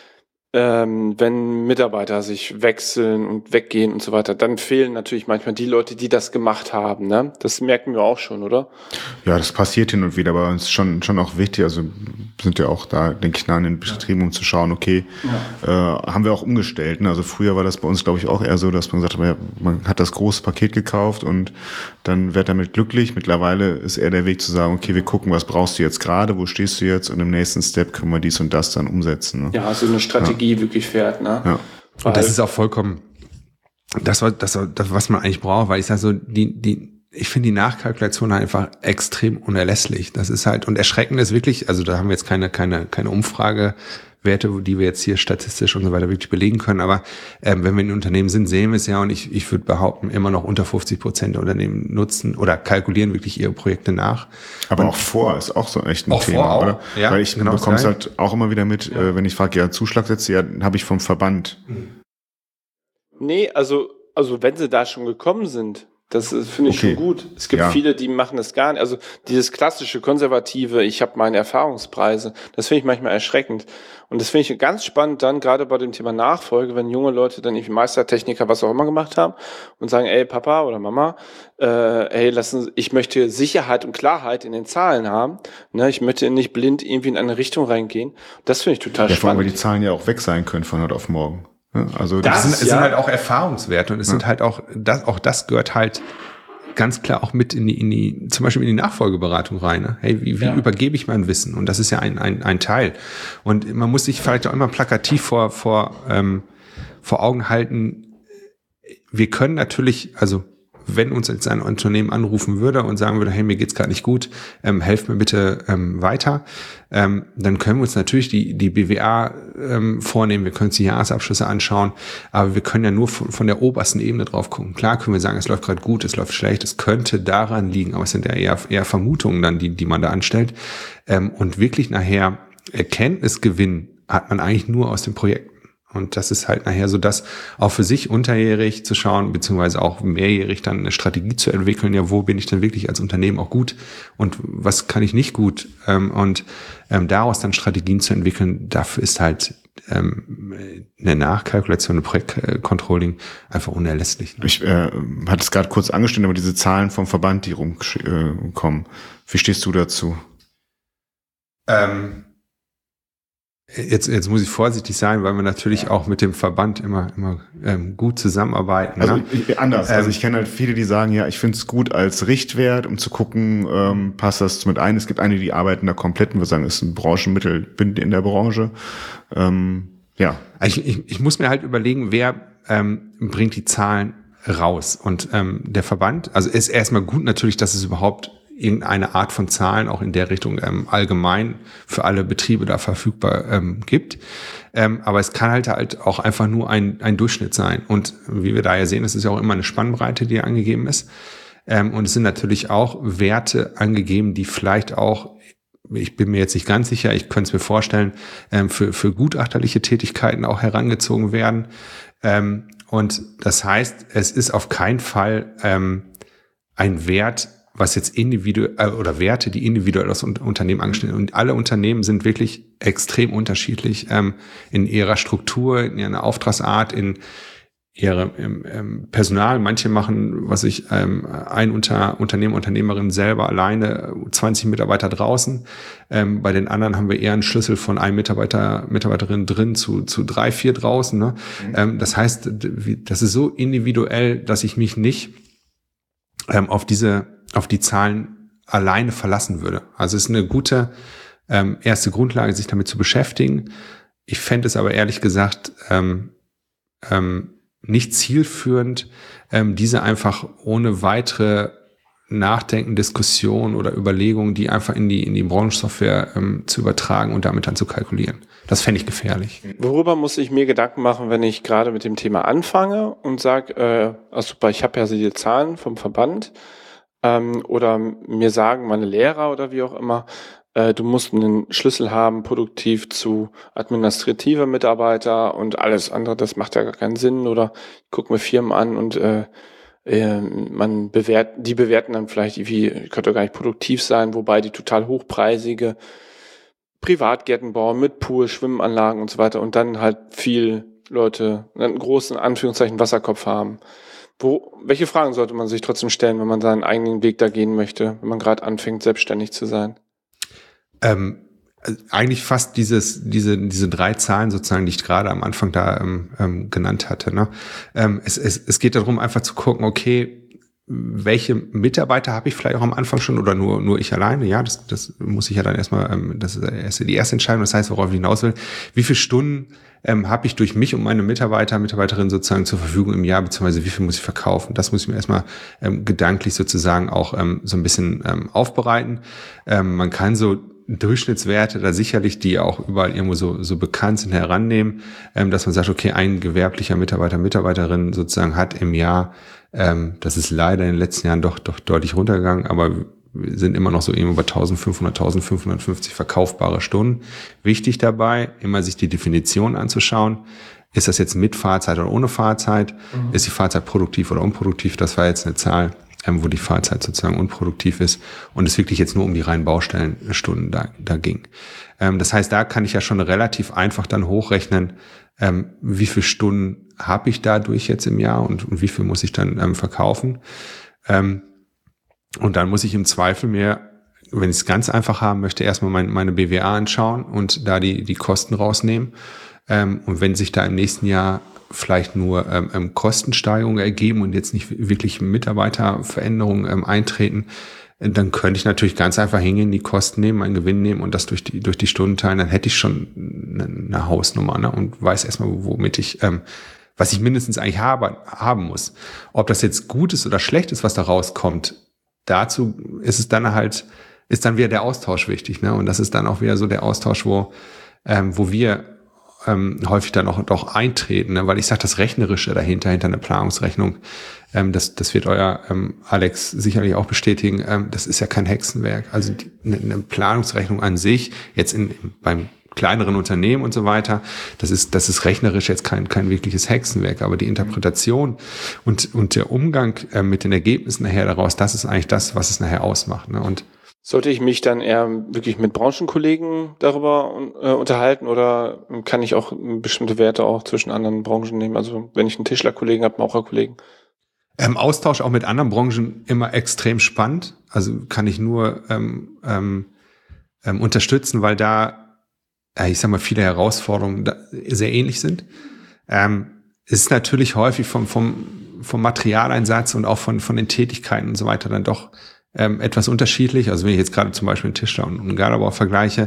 C: wenn Mitarbeiter sich wechseln und weggehen und so weiter, dann fehlen natürlich manchmal die Leute, die das gemacht haben. Ne? Das merken wir auch schon, oder?
B: Ja, das passiert hin und wieder, aber uns schon auch wichtig. Also sind ja auch da, denke ich, nah an den Betrieben, um zu schauen, okay, haben wir auch umgestellt. Ne? Also früher war das bei uns, glaube ich, auch eher so, dass man gesagt hat, man hat das große Paket gekauft und dann wird damit glücklich. Mittlerweile ist eher der Weg zu sagen, okay, wir gucken, was brauchst du jetzt gerade, wo stehst du jetzt und im nächsten Step können wir dies und das dann umsetzen. Ne?
C: Ja, also eine Strategie wirklich fährt. Ne?
B: Ja.
A: Und das ist auch vollkommen das, was man eigentlich braucht, weil ich sage so, ich finde die Nachkalkulation einfach extrem unerlässlich. Das ist halt, und erschreckend ist wirklich, also da haben wir jetzt keine Umfragewerte, die wir jetzt hier statistisch und so weiter wirklich belegen können, aber wenn wir in Unternehmen sind, sehen wir es ja, und ich würde behaupten, immer noch unter 50% der Unternehmen nutzen oder kalkulieren wirklich ihre Projekte nach.
B: Aber auch ist auch so echt ein Thema, oder?
A: Ja,
B: weil ich bekomme es halt auch immer wieder mit, wenn ich frage, ja, Zuschlagsätze, ja, habe ich vom Verband.
C: Nee, also wenn sie da schon gekommen sind, das finde ich schon gut. Es gibt viele, die machen das gar nicht. Also dieses klassische, konservative, ich habe meine Erfahrungspreise, das finde ich manchmal erschreckend. Und das finde ich ganz spannend dann, gerade bei dem Thema Nachfolge, wenn junge Leute dann irgendwie Meistertechniker, was auch immer gemacht haben und sagen, ey Papa oder Mama, ich möchte Sicherheit und Klarheit in den Zahlen haben. Ne, ich möchte nicht blind irgendwie in eine Richtung reingehen. Das finde ich total spannend.
B: Vor allem, weil die Zahlen ja auch weg sein können von heute auf morgen. Also
A: es sind halt auch Erfahrungswerte und es sind halt auch das gehört halt ganz klar auch mit in die zum Beispiel in die Nachfolgeberatung rein. Ne? Hey, wie übergebe ich mein Wissen? Und das ist ja ein Teil. Und man muss sich vielleicht auch immer plakativ vor Augen halten. Wir können natürlich, also wenn uns jetzt ein Unternehmen anrufen würde und sagen würde, hey, mir geht's gerade nicht gut, helft mir bitte weiter, dann können wir uns natürlich die BWA vornehmen, wir können uns die Jahresabschlüsse anschauen, aber wir können ja nur von der obersten Ebene drauf gucken. Klar können wir sagen, es läuft gerade gut, es läuft schlecht, es könnte daran liegen, aber es sind ja eher Vermutungen dann, die man da anstellt. Und wirklich nachher Erkenntnisgewinn hat man eigentlich nur aus dem Projekt. Und das ist halt nachher so, das auch für sich unterjährig zu schauen, beziehungsweise auch mehrjährig dann eine Strategie zu entwickeln. Ja, wo bin ich denn wirklich als Unternehmen auch gut und was kann ich nicht gut? Und daraus dann Strategien zu entwickeln, dafür ist halt eine Nachkalkulation, eine Projektcontrolling einfach unerlässlich.
B: Ich hatte es gerade kurz angestellt, aber diese Zahlen vom Verband, die rumkommen, wie stehst du dazu?
A: Jetzt muss ich vorsichtig sein, weil wir natürlich auch mit dem Verband immer gut zusammenarbeiten.
B: Also anders. Also ich kenne halt viele, die sagen, ja, ich finde es gut als Richtwert, um zu gucken, passt das mit ein. Es gibt einige, die arbeiten da komplett, und wir sagen, es ist ein Branchenmittel in der Branche.
A: Ich muss mir halt überlegen, wer bringt die Zahlen raus. Und der Verband, also ist erstmal gut natürlich, dass es überhaupt irgendeine Art von Zahlen auch in der Richtung allgemein für alle Betriebe da verfügbar gibt. Aber es kann halt auch einfach nur ein Durchschnitt sein. Und wie wir da ja sehen, es ist ja auch immer eine Spannbreite, die angegeben ist. Und es sind natürlich auch Werte angegeben, die vielleicht auch, ich bin mir jetzt nicht ganz sicher, ich könnte es mir vorstellen, für gutachterliche Tätigkeiten auch herangezogen werden. Und das heißt, es ist auf keinen Fall ein Wert, was jetzt individuell oder Werte, die individuell aus Unternehmen angestellt sind. Und alle Unternehmen sind wirklich extrem unterschiedlich in ihrer Struktur, in ihrer Auftragsart, in ihrem Personal. Manche machen, ein Unternehmerin selber alleine, 20 Mitarbeiter draußen. Bei den anderen haben wir eher einen Schlüssel von einem Mitarbeiterin drin zu 3, 4 draußen. Ne? Das heißt, das ist so individuell, dass ich mich nicht auf die Zahlen alleine verlassen würde. Also es ist eine gute erste Grundlage, sich damit zu beschäftigen. Ich fände es aber ehrlich gesagt nicht zielführend, diese einfach ohne weitere Nachdenken, Diskussion oder Überlegungen, die einfach in die Branchensoftware zu übertragen und damit dann zu kalkulieren. Das fände ich gefährlich.
C: Worüber muss ich mir Gedanken machen, wenn ich gerade mit dem Thema anfange und sage, super, ich habe ja die Zahlen vom Verband, oder mir sagen meine Lehrer oder wie auch immer, du musst einen Schlüssel haben, produktiv zu administrativer Mitarbeiter und alles andere, das macht ja gar keinen Sinn. Oder ich gucke mir Firmen an und die bewerten dann vielleicht, wie könnte gar nicht produktiv sein, wobei die total hochpreisige Privatgärten bauen mit Pool, Schwimmanlagen und so weiter und dann halt viel Leute einen großen Anführungszeichen Wasserkopf haben. Welche Fragen sollte man sich trotzdem stellen, wenn man seinen eigenen Weg da gehen möchte, wenn man gerade anfängt, selbstständig zu sein?
A: Eigentlich fast diese 3 Zahlen sozusagen, die ich gerade am Anfang da genannt hatte. Ne? Es geht darum, einfach zu gucken, okay, welche Mitarbeiter habe ich vielleicht auch am Anfang schon oder nur ich alleine? Ja, das muss ich ja dann erstmal, das ist die erste Entscheidung. Das heißt, worauf ich hinaus will, wie viele Stunden habe ich durch mich und meine Mitarbeiterinnen sozusagen zur Verfügung im Jahr, beziehungsweise wie viel muss ich verkaufen? Das muss ich mir erstmal gedanklich sozusagen auch so ein bisschen aufbereiten. Man kann so Durchschnittswerte da sicherlich, die auch überall irgendwo so bekannt sind, herannehmen, dass man sagt, okay, ein gewerblicher Mitarbeiter, Mitarbeiterin sozusagen hat im Jahr, das ist leider in den letzten Jahren doch deutlich runtergegangen, aber wir sind immer noch so irgendwo bei 1500, 1550 verkaufbare Stunden. Wichtig dabei, immer sich die Definition anzuschauen. Ist das jetzt mit Fahrzeit oder ohne Fahrzeit? Ist die Fahrzeit produktiv oder unproduktiv? Das war jetzt eine Zahl, wo die Fahrzeit sozusagen unproduktiv ist und es wirklich jetzt nur um die reinen Baustellenstunden da ging. Das heißt, da kann ich ja schon relativ einfach dann hochrechnen, wie viele Stunden habe ich dadurch jetzt im Jahr und wie viel muss ich dann verkaufen. Und dann muss ich im Zweifel mir, wenn ich es ganz einfach haben möchte, erstmal meine BWA anschauen und da die Kosten rausnehmen. Und wenn sich da im nächsten Jahr vielleicht nur Kostensteigerungen ergeben und jetzt nicht wirklich Mitarbeiterveränderungen eintreten, dann könnte ich natürlich ganz einfach hingehen, die Kosten nehmen, meinen Gewinn nehmen und das durch die Stunden teilen. Dann hätte ich schon eine Hausnummer, ne? Und weiß erstmal, womit ich, was ich mindestens eigentlich haben muss. Ob das jetzt gut ist oder schlecht ist, was da rauskommt, dazu ist dann wieder der Austausch wichtig, ne? Und das ist dann auch wieder so der Austausch, wo wir häufig dann auch doch eintreten, ne? Weil ich sage, das Rechnerische hinter einer Planungsrechnung, das wird euer Alex sicherlich auch bestätigen, das ist ja kein Hexenwerk. Also eine Planungsrechnung an sich, jetzt beim kleineren Unternehmen und so weiter, das ist rechnerisch jetzt kein wirkliches Hexenwerk, aber die Interpretation und der Umgang mit den Ergebnissen nachher daraus, das ist eigentlich das, was es nachher ausmacht, ne? Und
C: sollte ich mich dann eher wirklich mit Branchenkollegen darüber unterhalten oder kann ich auch bestimmte Werte auch zwischen anderen Branchen nehmen? Also wenn ich einen Tischlerkollegen habe, Maucherkollegen.
A: Austausch auch mit anderen Branchen immer extrem spannend. Also kann ich nur unterstützen, weil da, ich sag mal, viele Herausforderungen sehr ähnlich sind. Es ist natürlich häufig vom Materialeinsatz und auch von den Tätigkeiten und so weiter dann doch etwas unterschiedlich. Also wenn ich jetzt gerade zum Beispiel einen Tischler und einen Gardebauer vergleiche,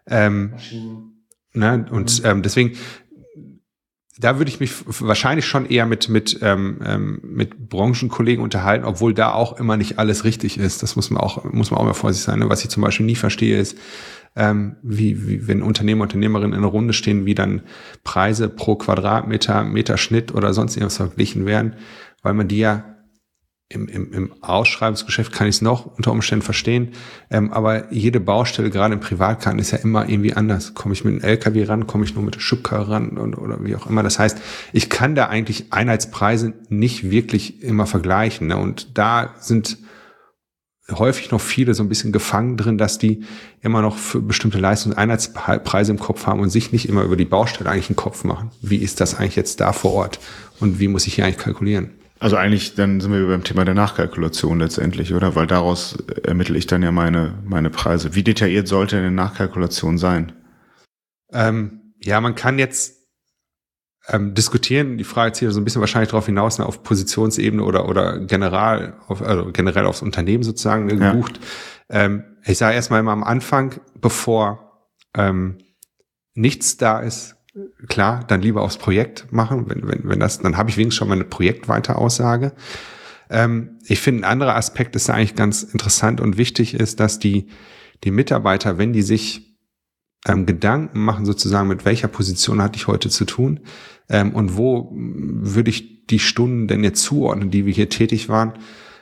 A: ne, und deswegen, da würde ich mich wahrscheinlich schon eher mit Branchenkollegen unterhalten, obwohl da auch immer nicht alles richtig ist. Das muss man auch mal vorsichtig sein. Ne? Was ich zum Beispiel nie verstehe, ist, wie wenn Unternehmer, Unternehmerinnen in einer Runde stehen, wie dann Preise pro Quadratmeter, Meterschnitt oder sonst irgendwas verglichen werden, weil man die ja im Ausschreibungsgeschäft kann ich es noch unter Umständen verstehen, aber jede Baustelle, gerade im Privatgarten, ist ja immer irgendwie anders. Komme ich mit einem LKW ran, komme ich nur mit der Schubkarre ran oder wie auch immer. Das heißt, ich kann da eigentlich Einheitspreise nicht wirklich immer vergleichen, ne? Und da sind häufig noch viele so ein bisschen gefangen drin, dass die immer noch für bestimmte Leistungen Einheitspreise im Kopf haben und sich nicht immer über die Baustelle eigentlich einen Kopf machen. Wie ist das eigentlich jetzt da vor Ort und wie muss ich hier eigentlich kalkulieren?
B: Also eigentlich, dann sind wir beim Thema der Nachkalkulation letztendlich, oder? Weil daraus ermittle ich dann ja meine Preise. Wie detailliert sollte eine Nachkalkulation sein?
A: Ja, man kann jetzt diskutieren. Die Frage zielt so ein bisschen wahrscheinlich darauf hinaus, ne, auf Positionsebene oder generell aufs Unternehmen sozusagen gebucht. Ja. Ich sage erstmal immer am Anfang, bevor nichts da ist, klar, dann lieber aufs Projekt machen, wenn das, dann habe ich wenigstens schon mal eine Projektweiteraussage. Ich finde, ein anderer Aspekt ist da eigentlich ganz interessant und wichtig ist, dass die Mitarbeiter, wenn die sich Gedanken machen, sozusagen, mit welcher Position hatte ich heute zu tun und wo würde ich die Stunden denn jetzt zuordnen, die wir hier tätig waren,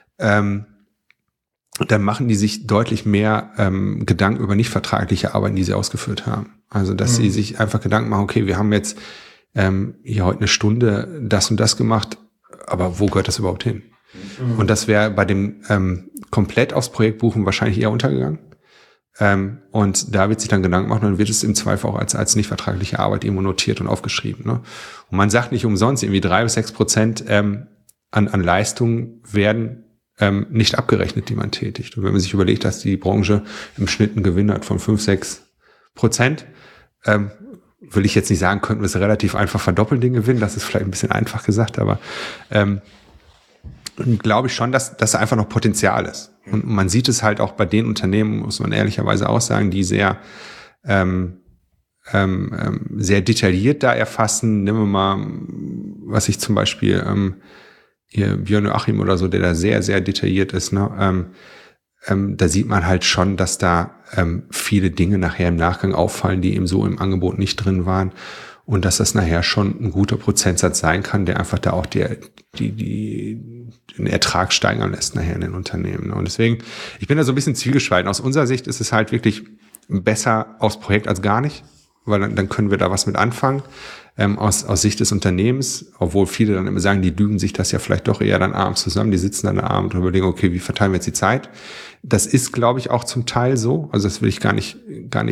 A: dann machen die sich deutlich mehr Gedanken über nicht vertragliche Arbeiten, die sie ausgeführt haben. Also, dass sie sich einfach Gedanken machen, okay, wir haben jetzt hier heute eine Stunde das und das gemacht, aber wo gehört das überhaupt hin? Und das wäre bei dem komplett aufs Projekt buchen wahrscheinlich eher untergegangen. Und da wird sich dann Gedanken machen, dann wird es im Zweifel auch als nicht vertragliche Arbeit irgendwo notiert und aufgeschrieben. Ne? Und man sagt nicht umsonst, irgendwie 3-6% an Leistungen werden nicht abgerechnet, die man tätigt. Und wenn man sich überlegt, dass die Branche im Schnitt einen Gewinn hat von 5-6%, will ich jetzt nicht sagen, könnten wir es relativ einfach verdoppeln, den Gewinn. Das ist vielleicht ein bisschen einfach gesagt, aber glaube ich schon, dass da einfach noch Potenzial ist. Und man sieht es halt auch bei den Unternehmen, muss man ehrlicherweise auch sagen, die sehr sehr detailliert da erfassen. Nehmen wir mal, was ich zum Beispiel hier Björn Joachim oder so, der da sehr, sehr detailliert ist, ne? Da sieht man halt schon, dass da viele Dinge nachher im Nachgang auffallen, die eben so im Angebot nicht drin waren. Und dass das nachher schon ein guter Prozentsatz sein kann, der einfach da auch den Ertrag steigern lässt nachher in den Unternehmen. Und deswegen, ich bin da so ein bisschen zwiegespalten. Aus unserer Sicht ist es halt wirklich besser aufs Projekt als gar nicht, weil dann können wir da was mit anfangen. Aus Sicht des Unternehmens, obwohl viele dann immer sagen, die lügen sich das ja vielleicht doch eher dann abends zusammen, die sitzen dann abends und überlegen, okay, wie verteilen wir jetzt die Zeit? Das ist, glaube ich, auch zum Teil so. Also das will ich gar nicht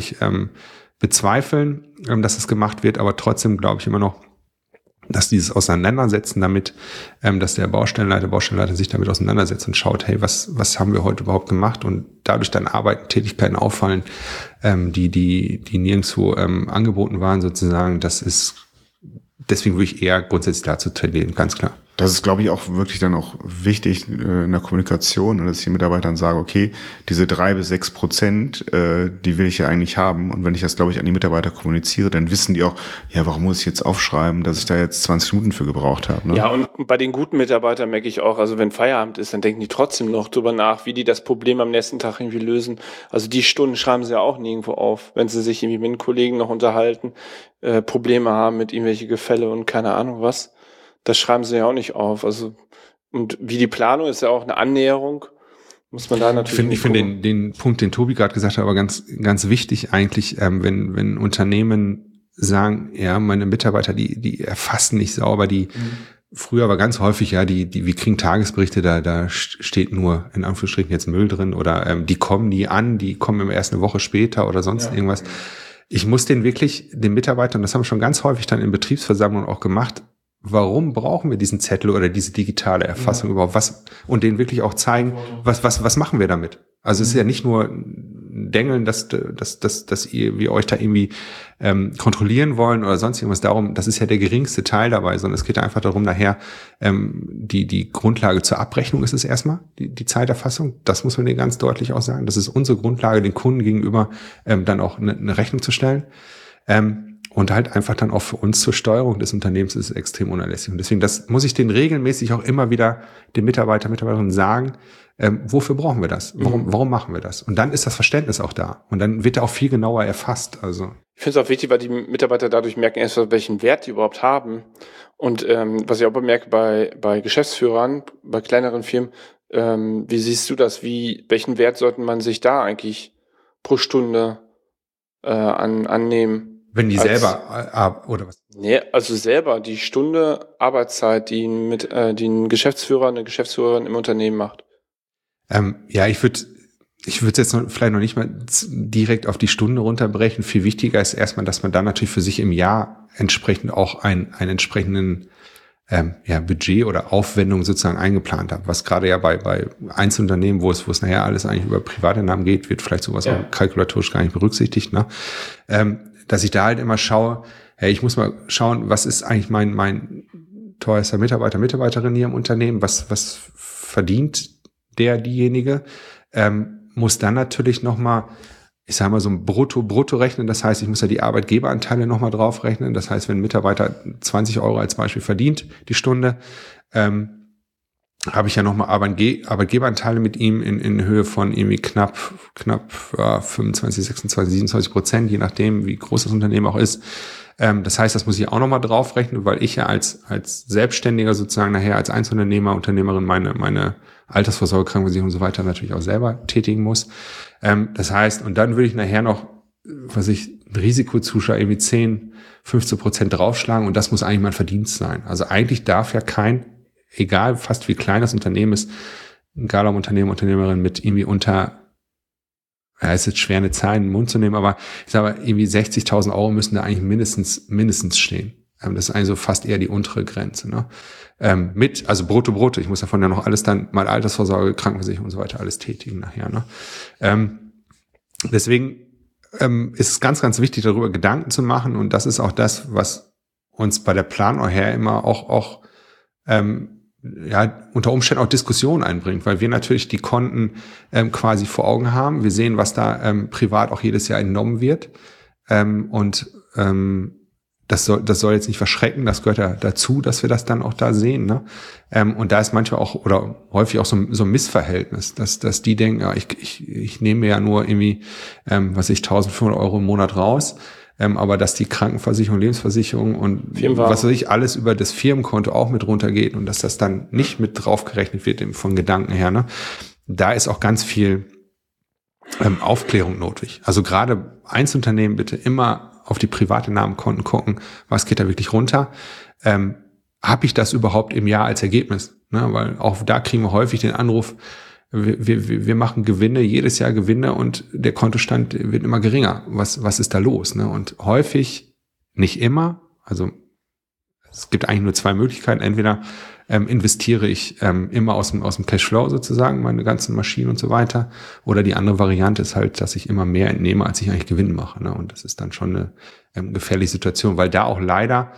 A: bezweifeln, dass es gemacht wird, aber trotzdem glaube ich immer noch, dass dieses Auseinandersetzen damit, dass der Baustellenleiter sich damit auseinandersetzt und schaut, hey, was haben wir heute überhaupt gemacht und dadurch dann Arbeiten, Tätigkeiten auffallen, die nirgendwo angeboten waren sozusagen, das ist, deswegen würde ich eher grundsätzlich dazu tendieren, ganz klar.
B: Das ist, glaube ich, auch wirklich dann auch wichtig in der Kommunikation, dass ich den Mitarbeitern sage, okay, diese 3-6%, die will ich ja eigentlich haben. Und wenn ich das, glaube ich, an die Mitarbeiter kommuniziere, dann wissen die auch, ja, warum muss ich jetzt aufschreiben, dass ich da jetzt 20 Minuten für gebraucht habe. Ne?
C: Ja, und bei den guten Mitarbeitern merke ich auch, also wenn Feierabend ist, dann denken die trotzdem noch drüber nach, wie die das Problem am nächsten Tag irgendwie lösen. Also die Stunden schreiben sie ja auch nirgendwo auf, wenn sie sich irgendwie mit den Kollegen noch unterhalten, Probleme haben mit irgendwelche Gefälle und keine Ahnung was. Das schreiben sie ja auch nicht auf. Also, und wie die Planung ist ja auch eine Annäherung, muss man da natürlich.
A: Ich finde den Punkt, den Tobi gerade gesagt hat, aber ganz, ganz wichtig eigentlich, wenn Unternehmen sagen, ja, meine Mitarbeiter, die erfassen nicht sauber, früher war ganz häufig, ja, wir kriegen Tagesberichte, da steht nur in Anführungsstrichen jetzt Müll drin oder die kommen nie an, die kommen immer erst eine Woche später oder sonst irgendwas. Ich muss den Mitarbeitern, das haben wir schon ganz häufig dann in Betriebsversammlungen auch gemacht, warum brauchen wir diesen Zettel oder diese digitale Erfassung überhaupt? Und denen wirklich auch zeigen, was machen wir damit? Also es ist ja nicht nur Dengeln, dass wir euch da irgendwie kontrollieren wollen oder sonst irgendwas darum. Das ist ja der geringste Teil dabei, sondern es geht einfach darum, nachher die Grundlage zur Abrechnung ist es erstmal, die Zeiterfassung. Das muss man denen ganz deutlich auch sagen. Das ist unsere Grundlage, den Kunden gegenüber dann auch eine Rechnung zu stellen. Und halt einfach dann auch für uns zur Steuerung des Unternehmens ist es extrem unerlässlich. Und deswegen, das muss ich den regelmäßig auch immer wieder den Mitarbeiterinnen sagen, wofür brauchen wir das? Warum machen wir das? Und dann ist das Verständnis auch da. Und dann wird er auch viel genauer erfasst. Also
C: ich finde es auch wichtig, weil die Mitarbeiter dadurch merken erst, welchen Wert die überhaupt haben. Und was ich auch bemerke bei Geschäftsführern, bei kleineren Firmen, wie siehst du das? Welchen Wert sollten man sich da eigentlich pro Stunde annehmen?
A: Wenn die selber, oder was?
C: Nee, also selber die Stunde Arbeitszeit, die ein Geschäftsführer, eine Geschäftsführerin im Unternehmen macht.
A: Ja, ich würde jetzt vielleicht noch nicht mal direkt auf die Stunde runterbrechen. Viel wichtiger ist erstmal, dass man dann natürlich für sich im Jahr entsprechend auch einen entsprechenden Budget oder Aufwendung sozusagen eingeplant hat. Was gerade ja bei Einzelunternehmen, wo es nachher alles eigentlich über Privateinnahmen geht, wird vielleicht sowas auch kalkulatorisch gar nicht berücksichtigt, ne? Dass ich da halt immer schaue, hey, ich muss mal schauen, was ist eigentlich mein teuerster Mitarbeiterin hier im Unternehmen, was verdient diejenige, muss dann natürlich nochmal ich sage mal so ein Brutto rechnen. Das heißt, ich muss ja die Arbeitgeberanteile nochmal drauf rechnen. Das heißt, wenn ein Mitarbeiter 20 € als Beispiel verdient die Stunde, habe ich ja nochmal Arbeitgeberanteile mit ihm in Höhe von irgendwie knapp 25, 26, 27%, je nachdem, wie groß das Unternehmen auch ist. Das heißt, das muss ich auch nochmal draufrechnen, weil ich ja als Selbstständiger sozusagen nachher als Einzelunternehmer, Unternehmerin meine Altersvorsorge, Krankenversicherung und so weiter natürlich auch selber tätigen muss. Das heißt, und dann würde ich nachher noch, einen Risikozuschlag irgendwie 10, 15% draufschlagen und das muss eigentlich mein Verdienst sein. Also eigentlich darf ja egal fast wie klein das Unternehmen ist, egal ob Unternehmer, Unternehmerin mit irgendwie ist jetzt schwer eine Zahl in den Mund zu nehmen, aber ich sage mal, irgendwie 60.000 € müssen da eigentlich mindestens stehen. Das ist eigentlich so fast eher die untere Grenze. Ne? Also brutto, ich muss davon ja noch alles dann mal Altersvorsorge, Krankenversicherung und so weiter alles tätigen nachher. Ne? Deswegen ist es ganz, ganz wichtig, darüber Gedanken zu machen und das ist auch das, was uns bei der Planung her immer auch unter Umständen auch Diskussionen einbringt, weil wir natürlich die Konten quasi vor Augen haben. Wir sehen, was da privat auch jedes Jahr entnommen wird. Das soll jetzt nicht verschrecken, das gehört ja dazu, dass wir das dann auch da sehen. Ne? Und da ist manchmal auch oder häufig auch so ein Missverhältnis, dass die denken, ja, ich nehme ja nur irgendwie, 1.500 € im Monat raus. Aber dass die Krankenversicherung, Lebensversicherung und was weiß ich, alles über das Firmenkonto auch mit runtergeht und dass das dann nicht mit draufgerechnet wird von Gedanken her, ne? Da ist auch ganz viel Aufklärung notwendig. Also gerade Einzelunternehmen bitte immer auf die private Namenkonten gucken, was geht da wirklich runter. Habe ich das überhaupt im Jahr als Ergebnis? Ne? Weil auch da kriegen wir häufig den Anruf, wir machen Gewinne, jedes Jahr Gewinne und der Kontostand wird immer geringer. Was ist da los? Ne? Und häufig, nicht immer, also es gibt eigentlich nur zwei Möglichkeiten. Entweder investiere ich immer aus dem Cashflow sozusagen, meine ganzen Maschinen und so weiter. Oder die andere Variante ist halt, dass ich immer mehr entnehme, als ich eigentlich Gewinn mache. Ne? Und das ist dann schon eine gefährliche Situation, weil da auch leider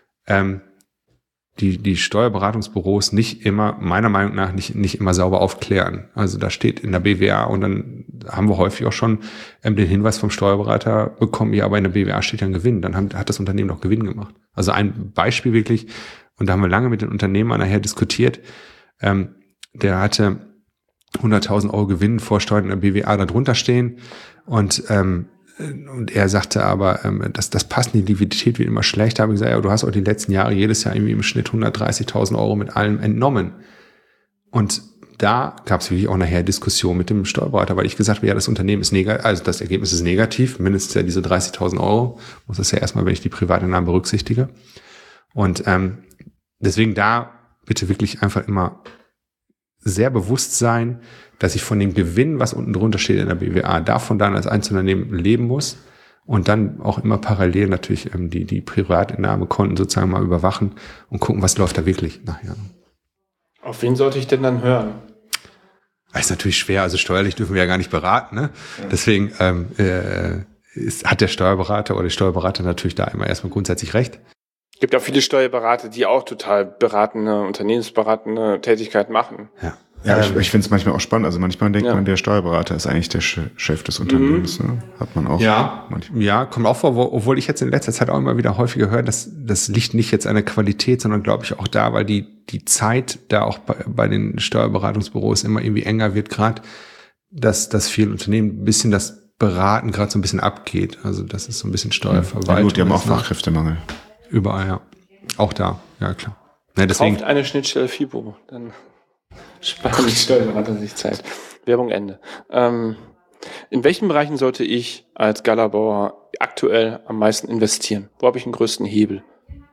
A: die Steuerberatungsbüros nicht immer, meiner Meinung nach, nicht immer sauber aufklären. Also da steht in der BWA und dann haben wir häufig auch schon den Hinweis vom Steuerberater bekommen, ja, aber in der BWA steht ja ein Gewinn. Dann hat das Unternehmen doch Gewinn gemacht. Also ein Beispiel wirklich, und da haben wir lange mit den Unternehmern nachher diskutiert, der hatte 100.000 € Gewinn vor Steuern in der BWA da drunter stehen und er sagte aber, das passt, die Liquidität wird immer schlechter. Habe ich gesagt, ja, du hast auch die letzten Jahre jedes Jahr irgendwie im Schnitt 130.000 € mit allem entnommen. Und da gab es wirklich auch nachher Diskussion mit dem Steuerberater, weil ich gesagt habe, ja, das Unternehmen ist negativ, also das Ergebnis ist negativ, mindestens ja diese 30.000 €. Muss das ja erstmal, wenn ich die private Namen berücksichtige. Und deswegen da bitte wirklich einfach immer sehr bewusst sein, dass ich von dem Gewinn, was unten drunter steht in der BWA, davon dann als Einzelunternehmen leben muss und dann auch immer parallel natürlich die Privatentnahmekonten sozusagen mal überwachen und gucken, was läuft da wirklich nachher.
C: Auf wen sollte ich denn dann hören?
A: Das ist natürlich schwer, also steuerlich dürfen wir ja gar nicht beraten. Ne? Ja. Deswegen hat der Steuerberater oder die Steuerberater natürlich da immer erstmal grundsätzlich recht.
C: Es gibt auch viele Steuerberater, die auch total unternehmensberatende Tätigkeit machen.
B: Ja. Ja, ich finde es manchmal auch spannend. Also manchmal denkt man, der Steuerberater ist eigentlich der Chef des Unternehmens. Ne? Hat man auch.
A: Ja, manchmal. Ja, kommt auch vor, obwohl ich jetzt in letzter Zeit auch immer wieder häufiger höre, dass das liegt nicht jetzt an der Qualität, sondern glaube ich auch da, weil die Zeit da auch bei den Steuerberatungsbüros immer irgendwie enger wird gerade, dass viele Unternehmen ein bisschen das Beraten gerade so ein bisschen abgeht. Also das ist so ein bisschen Steuerverwaltung. Ja,
B: gut, die haben auch Fachkräftemangel.
A: Überall, ja. Auch da, ja klar.
C: Ja, deswegen. Kauft eine Schnittstelle FIBO, dann sparen die Steuerberater sich Zeit. Werbung Ende. In welchen Bereichen sollte ich als Galabauer aktuell am meisten investieren? Wo habe ich den größten Hebel?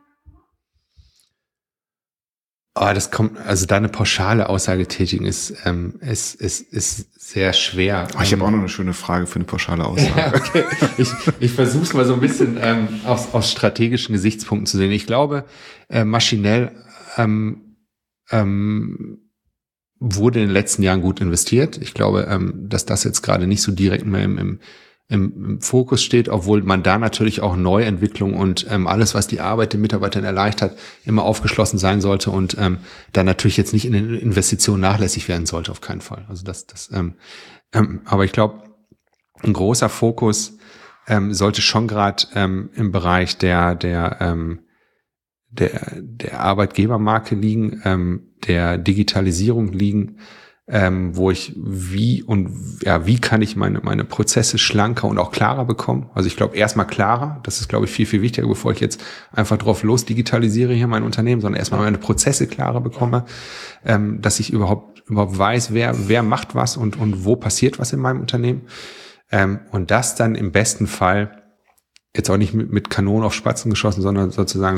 A: Das kommt, also da eine pauschale Aussage tätigen ist sehr schwer.
B: Ich habe auch noch eine schöne Frage für eine pauschale Aussage.
A: Ja, okay. Ich versuche es mal so ein bisschen aus strategischen Gesichtspunkten zu sehen. Ich glaube, maschinell wurde in den letzten Jahren gut investiert. Ich glaube, dass das jetzt gerade nicht so direkt mehr im Fokus steht, obwohl man da natürlich auch Neuentwicklung und alles, was die Arbeit den Mitarbeitern erleichtert, immer aufgeschlossen sein sollte und da natürlich jetzt nicht in den Investitionen nachlässig werden sollte, auf keinen Fall. Also aber ich glaube, ein großer Fokus sollte schon gerade im Bereich der Arbeitgebermarke liegen, der Digitalisierung liegen, wo ich wie kann ich meine Prozesse schlanker und auch klarer bekommen. Also ich glaube erstmal klarer, das ist glaube ich viel, viel wichtiger, bevor ich jetzt einfach drauf los digitalisiere hier mein Unternehmen, sondern erstmal meine Prozesse klarer bekomme, dass ich überhaupt weiß, wer macht was und wo passiert was in meinem Unternehmen. Und das dann im besten Fall jetzt auch nicht mit Kanonen auf Spatzen geschossen, sondern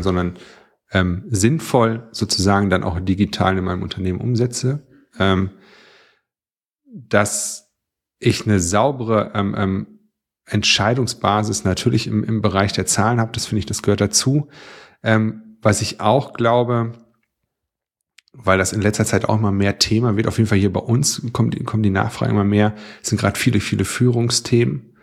A: sinnvoll sozusagen dann auch digital in meinem Unternehmen umsetze, dass ich eine saubere Entscheidungsbasis natürlich im Bereich der Zahlen habe, das finde ich, das gehört dazu. Was ich auch glaube, weil das in letzter Zeit auch immer mehr Thema wird, auf jeden Fall hier bei uns kommen die Nachfragen immer mehr, es sind gerade viele, viele Führungsthemen,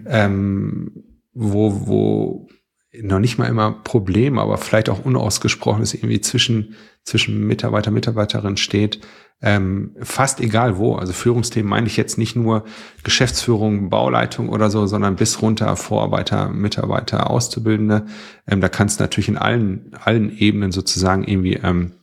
A: wo noch nicht mal immer Probleme, aber vielleicht auch unausgesprochenes irgendwie zwischen Mitarbeiter, Mitarbeiterin steht, fast egal wo. Also Führungsthemen meine ich jetzt nicht nur Geschäftsführung, Bauleitung oder so, sondern bis runter Vorarbeiter, Mitarbeiter, Auszubildende. Da kann es natürlich in allen Ebenen sozusagen irgendwie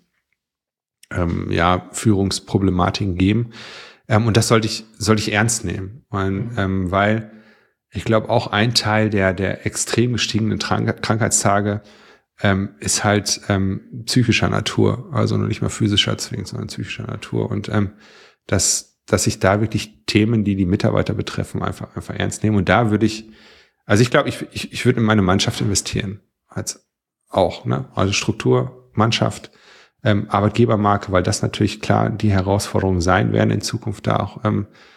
A: Führungsproblematiken geben. Und das sollte ich ernst nehmen, weil ich glaube auch ein Teil der extrem gestiegenen Krankheitstage ist halt psychischer Natur, also nicht mehr physischer zwingend, sondern psychischer Natur. Und dass ich da wirklich Themen, die Mitarbeiter betreffen, einfach ernst nehme. Und da würde ich glaube, ich würde in meine Mannschaft investieren. Als auch, ne? Also Struktur, Mannschaft, Arbeitgebermarke, weil das natürlich klar die Herausforderungen sein werden in Zukunft, da auch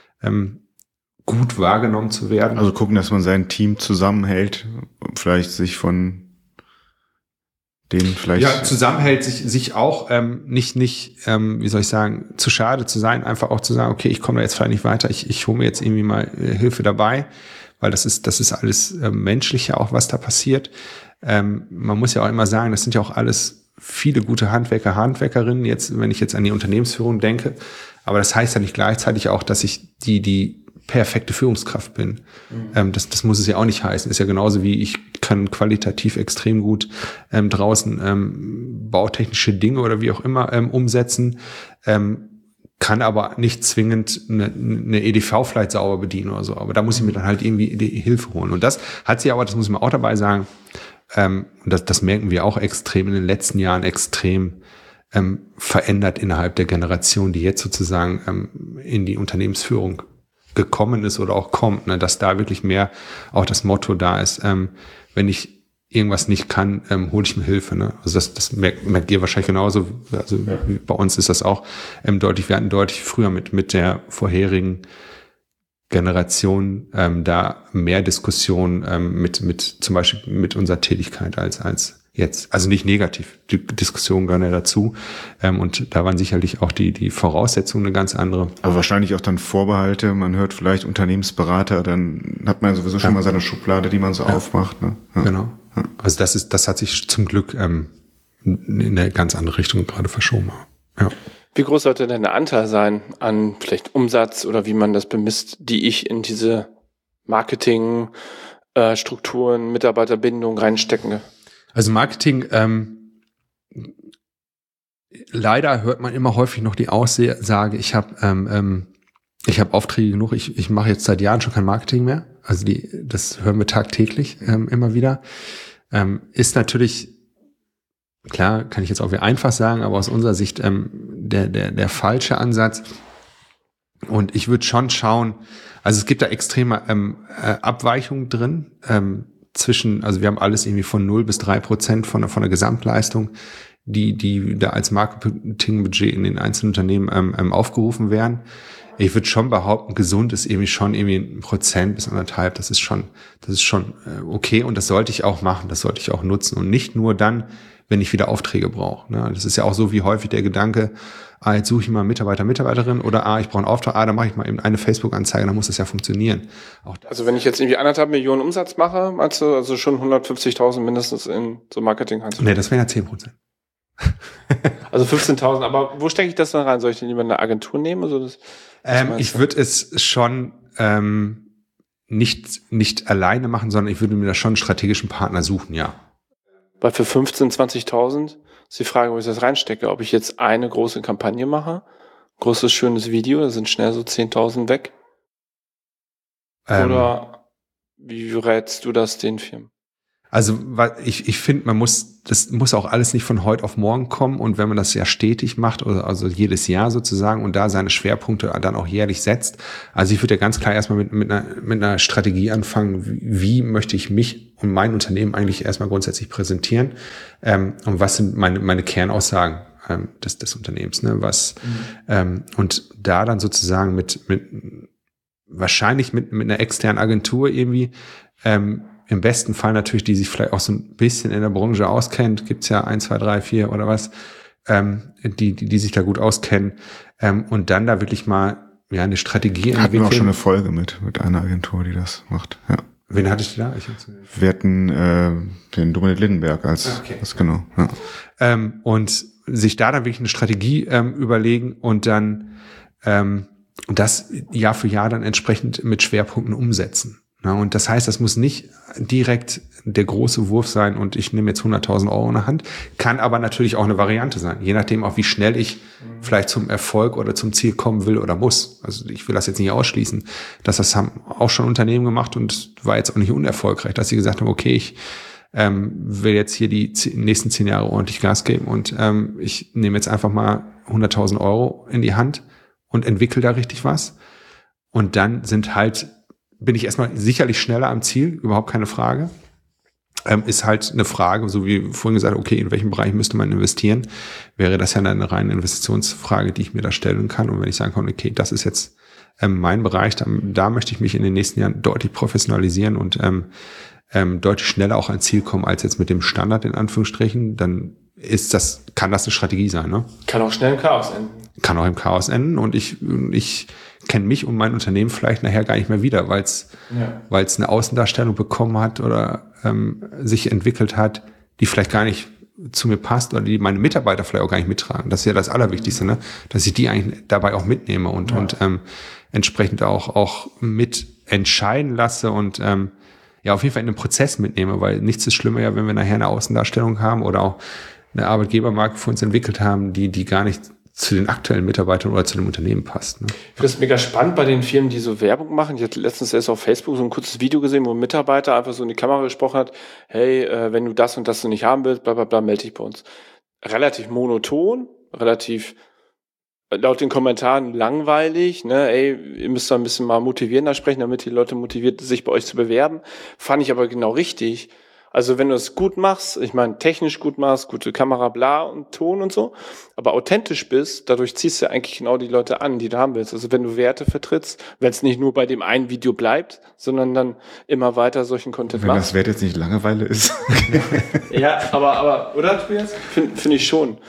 A: gut wahrgenommen zu werden.
B: Also gucken, dass man sein Team zusammenhält, vielleicht sich von denen vielleicht...
A: Ja, zusammenhält, sich auch nicht wie soll ich sagen, zu schade zu sein, einfach auch zu sagen, okay, ich komme da jetzt vielleicht nicht weiter, ich hole mir jetzt irgendwie mal Hilfe dabei, weil das ist alles Menschliche auch, was da passiert. Man muss ja auch immer sagen, das sind ja auch alles viele gute Handwerker, Handwerkerinnen, jetzt, wenn ich jetzt an die Unternehmensführung denke. Aber das heißt ja nicht gleichzeitig auch, dass ich die perfekte Führungskraft bin. Das muss es ja auch nicht heißen. Ist ja genauso wie ich kann qualitativ extrem gut draußen bautechnische Dinge oder wie auch immer umsetzen, kann aber nicht zwingend eine EDV vielleicht sauber bedienen oder so. Aber da muss ich mir dann halt irgendwie die Hilfe holen. Und das hat sie aber, das muss man auch dabei sagen, und das merken wir auch extrem in den letzten Jahren extrem verändert innerhalb der Generation, die jetzt sozusagen in die Unternehmensführung gekommen ist oder auch kommt, ne, dass da wirklich mehr auch das Motto da ist, wenn ich irgendwas nicht kann, hole ich mir Hilfe. Ne? Also das merkt ihr wahrscheinlich genauso. Also bei uns ist das auch deutlich. Wir hatten deutlich früher mit der vorherigen Generation da mehr Diskussion mit zum Beispiel mit unserer Tätigkeit als jetzt. Also nicht negativ. Die Diskussionen gehören ja dazu. Und da waren sicherlich auch die Voraussetzungen eine ganz andere.
B: Aber wahrscheinlich auch dann Vorbehalte. Man hört vielleicht Unternehmensberater, dann hat man sowieso schon mal seine Schublade, die man so aufmacht. Ne? Ja.
A: Genau. Ja. Also das hat sich zum Glück in eine ganz andere Richtung gerade verschoben. Ja.
C: Wie groß sollte denn der Anteil sein an vielleicht Umsatz oder wie man das bemisst, die ich in diese Marketing, Strukturen, Mitarbeiterbindung reinstecke?
A: Also Marketing, leider hört man immer häufig noch die Aussage, ich habe Aufträge genug, ich mache jetzt seit Jahren schon kein Marketing mehr. Also das hören wir tagtäglich immer wieder. Ist natürlich, klar, kann ich jetzt auch wieder einfach sagen, aber aus unserer Sicht der falsche Ansatz. Und ich würde schon schauen, also es gibt da extreme Abweichungen drin, also wir haben alles irgendwie von 0-3% von der Gesamtleistung, die da als Marketingbudget in den einzelnen Unternehmen aufgerufen werden. Ich würde schon behaupten, gesund ist irgendwie schon irgendwie 1% bis 1,5%. Das ist schon okay und das sollte ich auch machen, das sollte ich auch nutzen und nicht nur dann, wenn ich wieder Aufträge brauche. Ne? Das ist ja auch so wie häufig der Gedanke, jetzt suche ich mal einen Mitarbeiter, Mitarbeiterin oder ich brauche einen Auftrag, dann mache ich mal eben eine Facebook-Anzeige, dann muss das ja funktionieren.
C: Also wenn ich jetzt irgendwie 1,5 Millionen Umsatz mache, meinst du, also schon 150.000 mindestens in so Marketing?
A: Nee, das wären ja 10%.
C: Also 15.000, aber wo stecke ich das dann rein? Soll ich denn lieber eine Agentur nehmen? Also
A: ich würde es schon nicht alleine machen, sondern ich würde mir da schon einen strategischen Partner suchen, ja.
C: Weil für 15.000, 20.000 ist die Frage, wo ich das reinstecke. Ob ich jetzt eine große Kampagne mache, großes, schönes Video, da sind schnell so 10.000 weg. Oder wie rätst du das den Firmen?
A: Also ich finde, das muss auch alles nicht von heute auf morgen kommen, und wenn man das ja stetig macht, also jedes Jahr sozusagen, und da seine Schwerpunkte dann auch jährlich setzt, also ich würde ja ganz klar erstmal mit einer Strategie anfangen, wie möchte ich mich und mein Unternehmen eigentlich erstmal grundsätzlich präsentieren, und was sind meine Kernaussagen des Unternehmens, ne? Und da dann sozusagen wahrscheinlich mit einer externen Agentur irgendwie, im besten Fall natürlich, die sich vielleicht auch so ein bisschen in der Branche auskennt, gibt's ja 1, 2, 3, 4 oder was, die sich da gut auskennen, und dann da wirklich mal eine Strategie entwickeln.
B: Hatten wir auch schon eine Folge mit einer Agentur, die das macht. Ja.
A: Wen hattet ihr da?
B: Wir hatten den Dominik Lindenberg als genau. Ja.
A: Und sich da dann wirklich eine Strategie überlegen und dann das Jahr für Jahr dann entsprechend mit Schwerpunkten umsetzen. Ja, und das heißt, das muss nicht direkt der große Wurf sein und ich nehme jetzt 100.000 Euro in der Hand, kann aber natürlich auch eine Variante sein, je nachdem auch, wie schnell ich vielleicht zum Erfolg oder zum Ziel kommen will oder muss. Also ich will das jetzt nicht ausschließen, das haben auch schon Unternehmen gemacht und war jetzt auch nicht unerfolgreich, dass sie gesagt haben, okay, ich will jetzt hier die nächsten 10 Jahre ordentlich Gas geben und ich nehme jetzt einfach mal 100.000 Euro in die Hand und entwickle da richtig was. Und dann bin ich erstmal sicherlich schneller am Ziel, überhaupt keine Frage. Ist halt eine Frage, so wie vorhin gesagt, okay, in welchem Bereich müsste man investieren? Wäre das ja eine reine Investitionsfrage, die ich mir da stellen kann. Und wenn ich sagen kann, okay, das ist jetzt mein Bereich, da möchte ich mich in den nächsten Jahren deutlich professionalisieren und deutlich schneller auch ans Ziel kommen, als jetzt mit dem Standard in Anführungsstrichen, dann kann das eine Strategie sein, ne?
C: Kann auch schnell im Chaos enden.
A: Kann auch im Chaos enden, und ich kenne mich und mein Unternehmen vielleicht nachher gar nicht mehr wieder, weil es eine Außendarstellung bekommen hat oder sich entwickelt hat, die vielleicht gar nicht zu mir passt oder die meine Mitarbeiter vielleicht auch gar nicht mittragen. Das ist ja das Allerwichtigste, ne? Dass ich die eigentlich dabei auch mitnehme und entsprechend auch mit entscheiden lasse und auf jeden Fall in den Prozess mitnehme, weil nichts ist schlimmer, ja, wenn wir nachher eine Außendarstellung haben oder auch eine Arbeitgebermarke für uns entwickelt haben, die gar nicht zu den aktuellen Mitarbeitern oder zu dem Unternehmen passt. Ne?
C: Ich finde es mega spannend bei den Firmen, die so Werbung machen. Ich hatte letztens erst auf Facebook so ein kurzes Video gesehen, wo ein Mitarbeiter einfach so in die Kamera gesprochen hat, hey, wenn du das und das nicht haben willst, bla bla bla, melde dich bei uns. Relativ monoton, relativ laut den Kommentaren langweilig, ne, ey, ihr müsst da ein bisschen mal motivierender sprechen, damit die Leute motiviert, sich bei euch zu bewerben. Fand ich aber genau richtig. Also wenn du es gut machst, ich meine technisch gut machst, gute Kamera, bla und Ton und so, aber authentisch bist, dadurch ziehst du eigentlich genau die Leute an, die du haben willst. Also wenn du Werte vertrittst, wenn es nicht nur bei dem einen Video bleibt, sondern dann immer weiter solchen Content machst.
B: Wenn das Wert jetzt nicht Langeweile ist.
C: Ja, aber oder Tobias? Finde ich schon.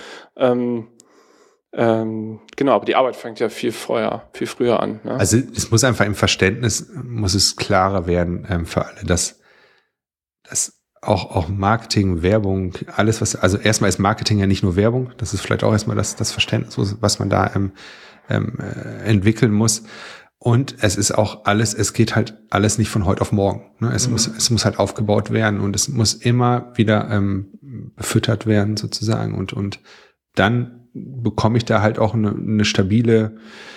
C: Genau, aber die Arbeit fängt ja viel früher an. Ne?
A: Also es muss einfach im Verständnis, muss es klarer werden für alle, dass auch Marketing, Werbung, alles was, also erstmal ist Marketing ja nicht nur Werbung, das ist vielleicht auch erstmal das Verständnis, was man da entwickeln muss. Und es ist auch es geht halt alles nicht von heute auf morgen. Ne? Es muss halt aufgebaut werden und es muss immer wieder befüttert werden sozusagen und dann bekomme ich da halt auch eine stabile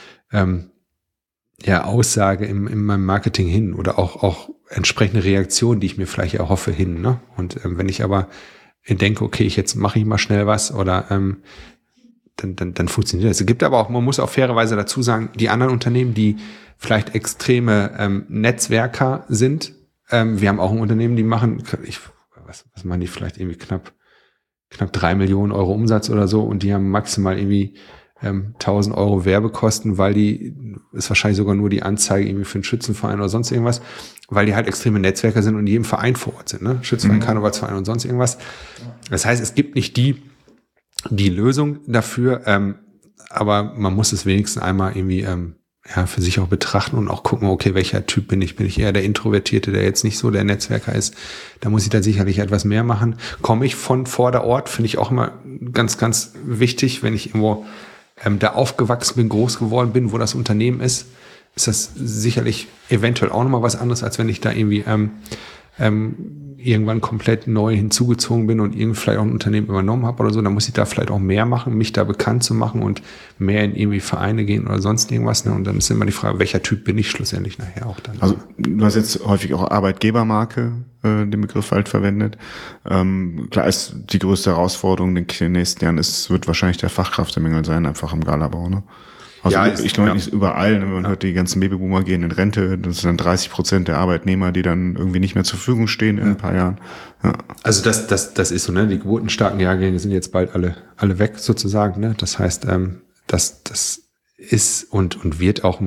A: Aussage in meinem Marketing hin oder auch entsprechende Reaktionen, die ich mir vielleicht erhoffe, hin. Ne? Und wenn ich aber denke, okay, jetzt mache ich mal schnell was oder dann funktioniert das. Es gibt aber auch, man muss auch fairerweise dazu sagen, die anderen Unternehmen, die vielleicht extreme Netzwerker sind, wir haben auch ein Unternehmen, die machen, was machen die, vielleicht irgendwie knapp 3 Millionen Euro Umsatz oder so und die haben maximal irgendwie 1.000 Euro Werbekosten, weil ist wahrscheinlich sogar nur die Anzeige irgendwie für einen Schützenverein oder sonst irgendwas, weil die halt extreme Netzwerker sind und in jedem Verein vor Ort sind, ne? Schützenverein, Karnevalsverein und sonst irgendwas. Das heißt, es gibt nicht die Lösung dafür, aber man muss es wenigstens einmal irgendwie für sich auch betrachten und auch gucken, okay, welcher Typ bin ich? Bin ich eher der Introvertierte, der jetzt nicht so der Netzwerker ist? Da muss ich dann sicherlich etwas mehr machen. Komme ich von vor der Ort, finde ich auch immer ganz, ganz wichtig, wenn ich irgendwo da aufgewachsen bin, groß geworden bin, wo das Unternehmen ist, ist das sicherlich eventuell auch nochmal was anderes, als wenn ich da irgendwie irgendwann komplett neu hinzugezogen bin und irgendwie vielleicht auch ein Unternehmen übernommen habe oder so. Dann muss ich da vielleicht auch mehr machen, mich da bekannt zu machen und mehr in irgendwie Vereine gehen oder sonst irgendwas. Ne? Und dann ist immer die Frage, welcher Typ bin ich schlussendlich nachher auch dann.
B: Also du hast jetzt häufig auch Arbeitgebermarke, den Begriff halt verwendet. Klar ist die größte Herausforderung in den nächsten Jahren wird wahrscheinlich der Fachkräftemangel sein, einfach im Galabau, ne? Also ja, ich glaube nicht überall, wenn man hört, die ganzen Babyboomer gehen in Rente, das sind dann 30% der Arbeitnehmer, die dann irgendwie nicht mehr zur Verfügung stehen in ein paar Jahren. Ja.
A: Also das ist so, ne? Die geburtenstarken Jahrgänge sind jetzt bald alle weg sozusagen, ne? Das heißt, das ist und wird auch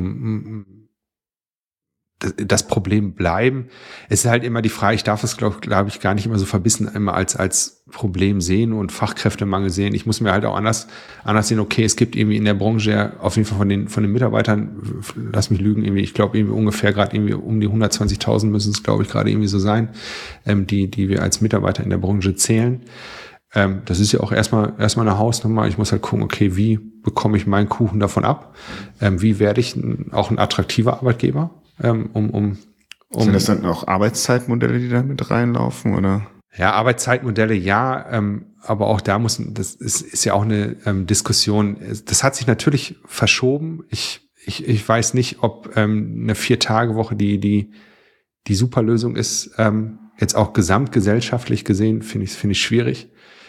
A: das Problem bleiben. Es ist halt immer die Frage, ich darf es, glaube ich, gar nicht immer so verbissen immer als Problem sehen und Fachkräftemangel sehen. Ich muss mir halt auch anders sehen, okay, es gibt irgendwie in der Branche ja auf jeden Fall von den Mitarbeitern, lass mich lügen, irgendwie, ich glaube irgendwie ungefähr gerade irgendwie um die 120.000 müssen es, glaube ich, gerade irgendwie so sein, die wir als Mitarbeiter in der Branche zählen. Das ist ja auch erstmal eine Hausnummer. Ich muss halt gucken, okay, wie bekomme ich meinen Kuchen davon ab? Wie werde ich auch ein attraktiver Arbeitgeber?
B: Sind das dann auch Arbeitszeitmodelle, die da mit reinlaufen, oder?
A: Ja, Arbeitszeitmodelle, ja, aber auch da das ist ja auch eine Diskussion. Das hat sich natürlich verschoben. Ich weiß nicht, ob eine 4-Tage-Woche die Superlösung ist. Jetzt auch gesamtgesellschaftlich gesehen finde ich schwierig,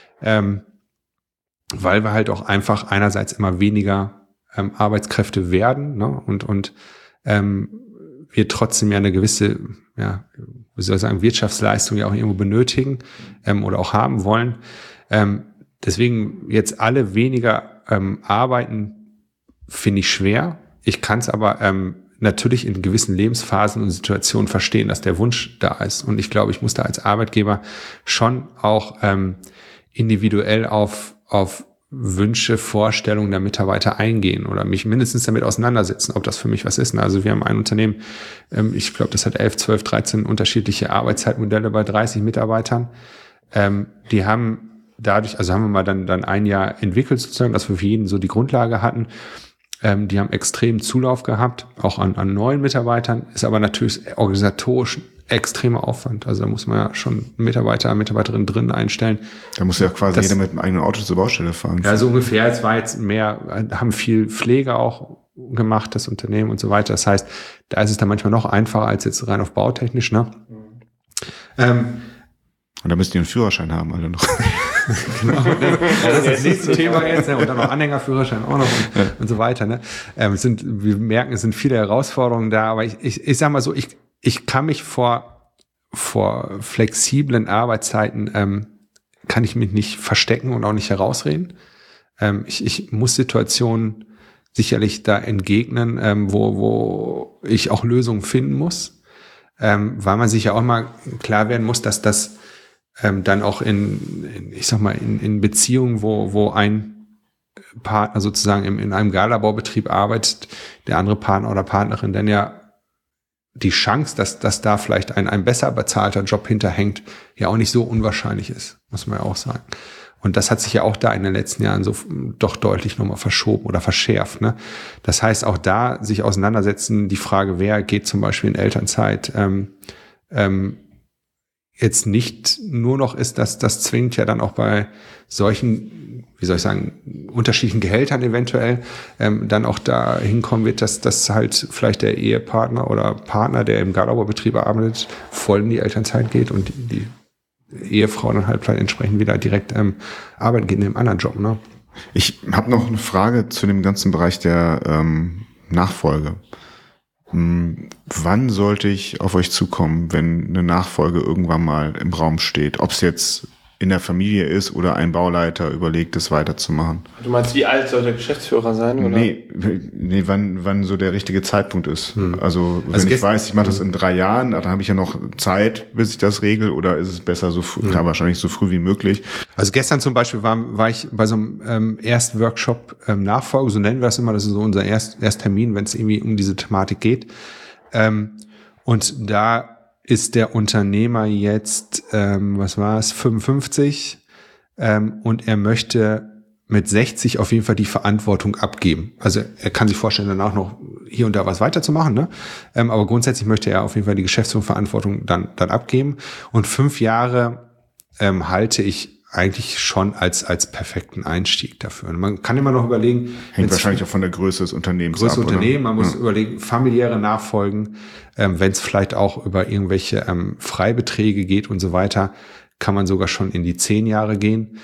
A: weil wir halt auch einfach einerseits immer weniger Arbeitskräfte werden, ne? Und wir trotzdem ja eine gewisse, ja, wie soll ich sagen, Wirtschaftsleistung ja auch irgendwo benötigen oder auch haben wollen. Deswegen jetzt alle weniger arbeiten, finde ich schwer. Ich kann es aber natürlich in gewissen Lebensphasen und Situationen verstehen, dass der Wunsch da ist. Und ich glaube, ich muss da als Arbeitgeber schon auch individuell auf Wünsche, Vorstellungen der Mitarbeiter eingehen oder mich mindestens damit auseinandersetzen, ob das für mich was ist. Also wir haben ein Unternehmen, ich glaube, das hat 11, 12, 13 unterschiedliche Arbeitszeitmodelle bei 30 Mitarbeitern. Die haben dadurch, also haben wir mal dann ein Jahr entwickelt sozusagen, dass wir für jeden so die Grundlage hatten. Die haben extremen Zulauf gehabt, auch an neuen Mitarbeitern, ist aber natürlich organisatorisch extremer Aufwand. Also da muss man ja schon Mitarbeiterin drin einstellen.
B: Da muss ja quasi jeder mit einem eigenen Auto zur Baustelle fahren.
A: Ja, so ungefähr. Es war jetzt mehr, haben viel Pflege auch gemacht, das Unternehmen und so weiter. Das heißt, da ist es dann manchmal noch einfacher als jetzt rein auf bautechnisch, ne?
B: Und da müsst ihr einen Führerschein haben, alle noch.
A: Genau, das ist das nächste Thema jetzt, ne? Und dann noch Anhängerführerschein auch noch und so weiter, ne? Wir merken, es sind viele Herausforderungen da, aber ich sag mal so, ich kann mich vor flexiblen Arbeitszeiten, kann ich mich nicht verstecken und auch nicht herausreden. Ich muss Situationen sicherlich da entgegnen, wo ich auch Lösungen finden muss, weil man sich ja auch mal klar werden muss, dass das dann auch in Beziehungen, wo ein Partner sozusagen in einem Galabaubetrieb arbeitet, der andere Partner oder Partnerin dann ja die Chance, dass da vielleicht ein besser bezahlter Job hinterhängt, ja auch nicht so unwahrscheinlich ist, muss man ja auch sagen. Und das hat sich ja auch da in den letzten Jahren so doch deutlich nochmal verschoben oder verschärft, ne? Das heißt, auch da sich auseinandersetzen, die Frage, wer geht zum Beispiel in Elternzeit, jetzt nicht nur noch ist, dass das zwingend ja dann auch bei solchen, wie soll ich sagen, unterschiedlichen Gehältern eventuell dann auch da hinkommen wird, dass halt vielleicht der Ehepartner oder Partner, der im Galabaubetrieb arbeitet, voll in die Elternzeit geht und die Ehefrau dann halt vielleicht entsprechend wieder direkt arbeiten geht in einem anderen Job, ne?
B: Ich habe noch eine Frage zu dem ganzen Bereich der Nachfolge. Wann sollte ich auf euch zukommen, wenn eine Nachfolge irgendwann mal im Raum steht? Ob es jetzt in der Familie ist oder ein Bauleiter überlegt, es weiterzumachen.
C: Du meinst, wie alt soll der Geschäftsführer sein? Oder?
B: Nee, wann so der richtige Zeitpunkt ist. Also wenn ich weiß, ich mache das in 3 Jahren, dann habe ich ja noch Zeit, bis ich das regel, oder ist es besser so früh, wahrscheinlich so früh wie möglich.
A: Also gestern zum Beispiel war ich bei so einem Erstworkshop Nachfolge, so nennen wir das immer, das ist so unser Ersttermin, wenn es irgendwie um diese Thematik geht. Und da ist der Unternehmer jetzt, 55, und er möchte mit 60 auf jeden Fall die Verantwortung abgeben. Also er kann sich vorstellen, danach noch hier und da was weiterzumachen, ne? Aber grundsätzlich möchte er auf jeden Fall die Geschäftsführungsverantwortung dann abgeben. Und 5 Jahre halte ich eigentlich schon als perfekten Einstieg dafür. Und man kann immer noch überlegen.
B: Hängt wahrscheinlich auch von der Größe des Unternehmens ab.
A: Unternehmen, man muss überlegen, familiäre Nachfolgen, wenn es vielleicht auch über irgendwelche Freibeträge geht und so weiter, kann man sogar schon in die 10 Jahre gehen.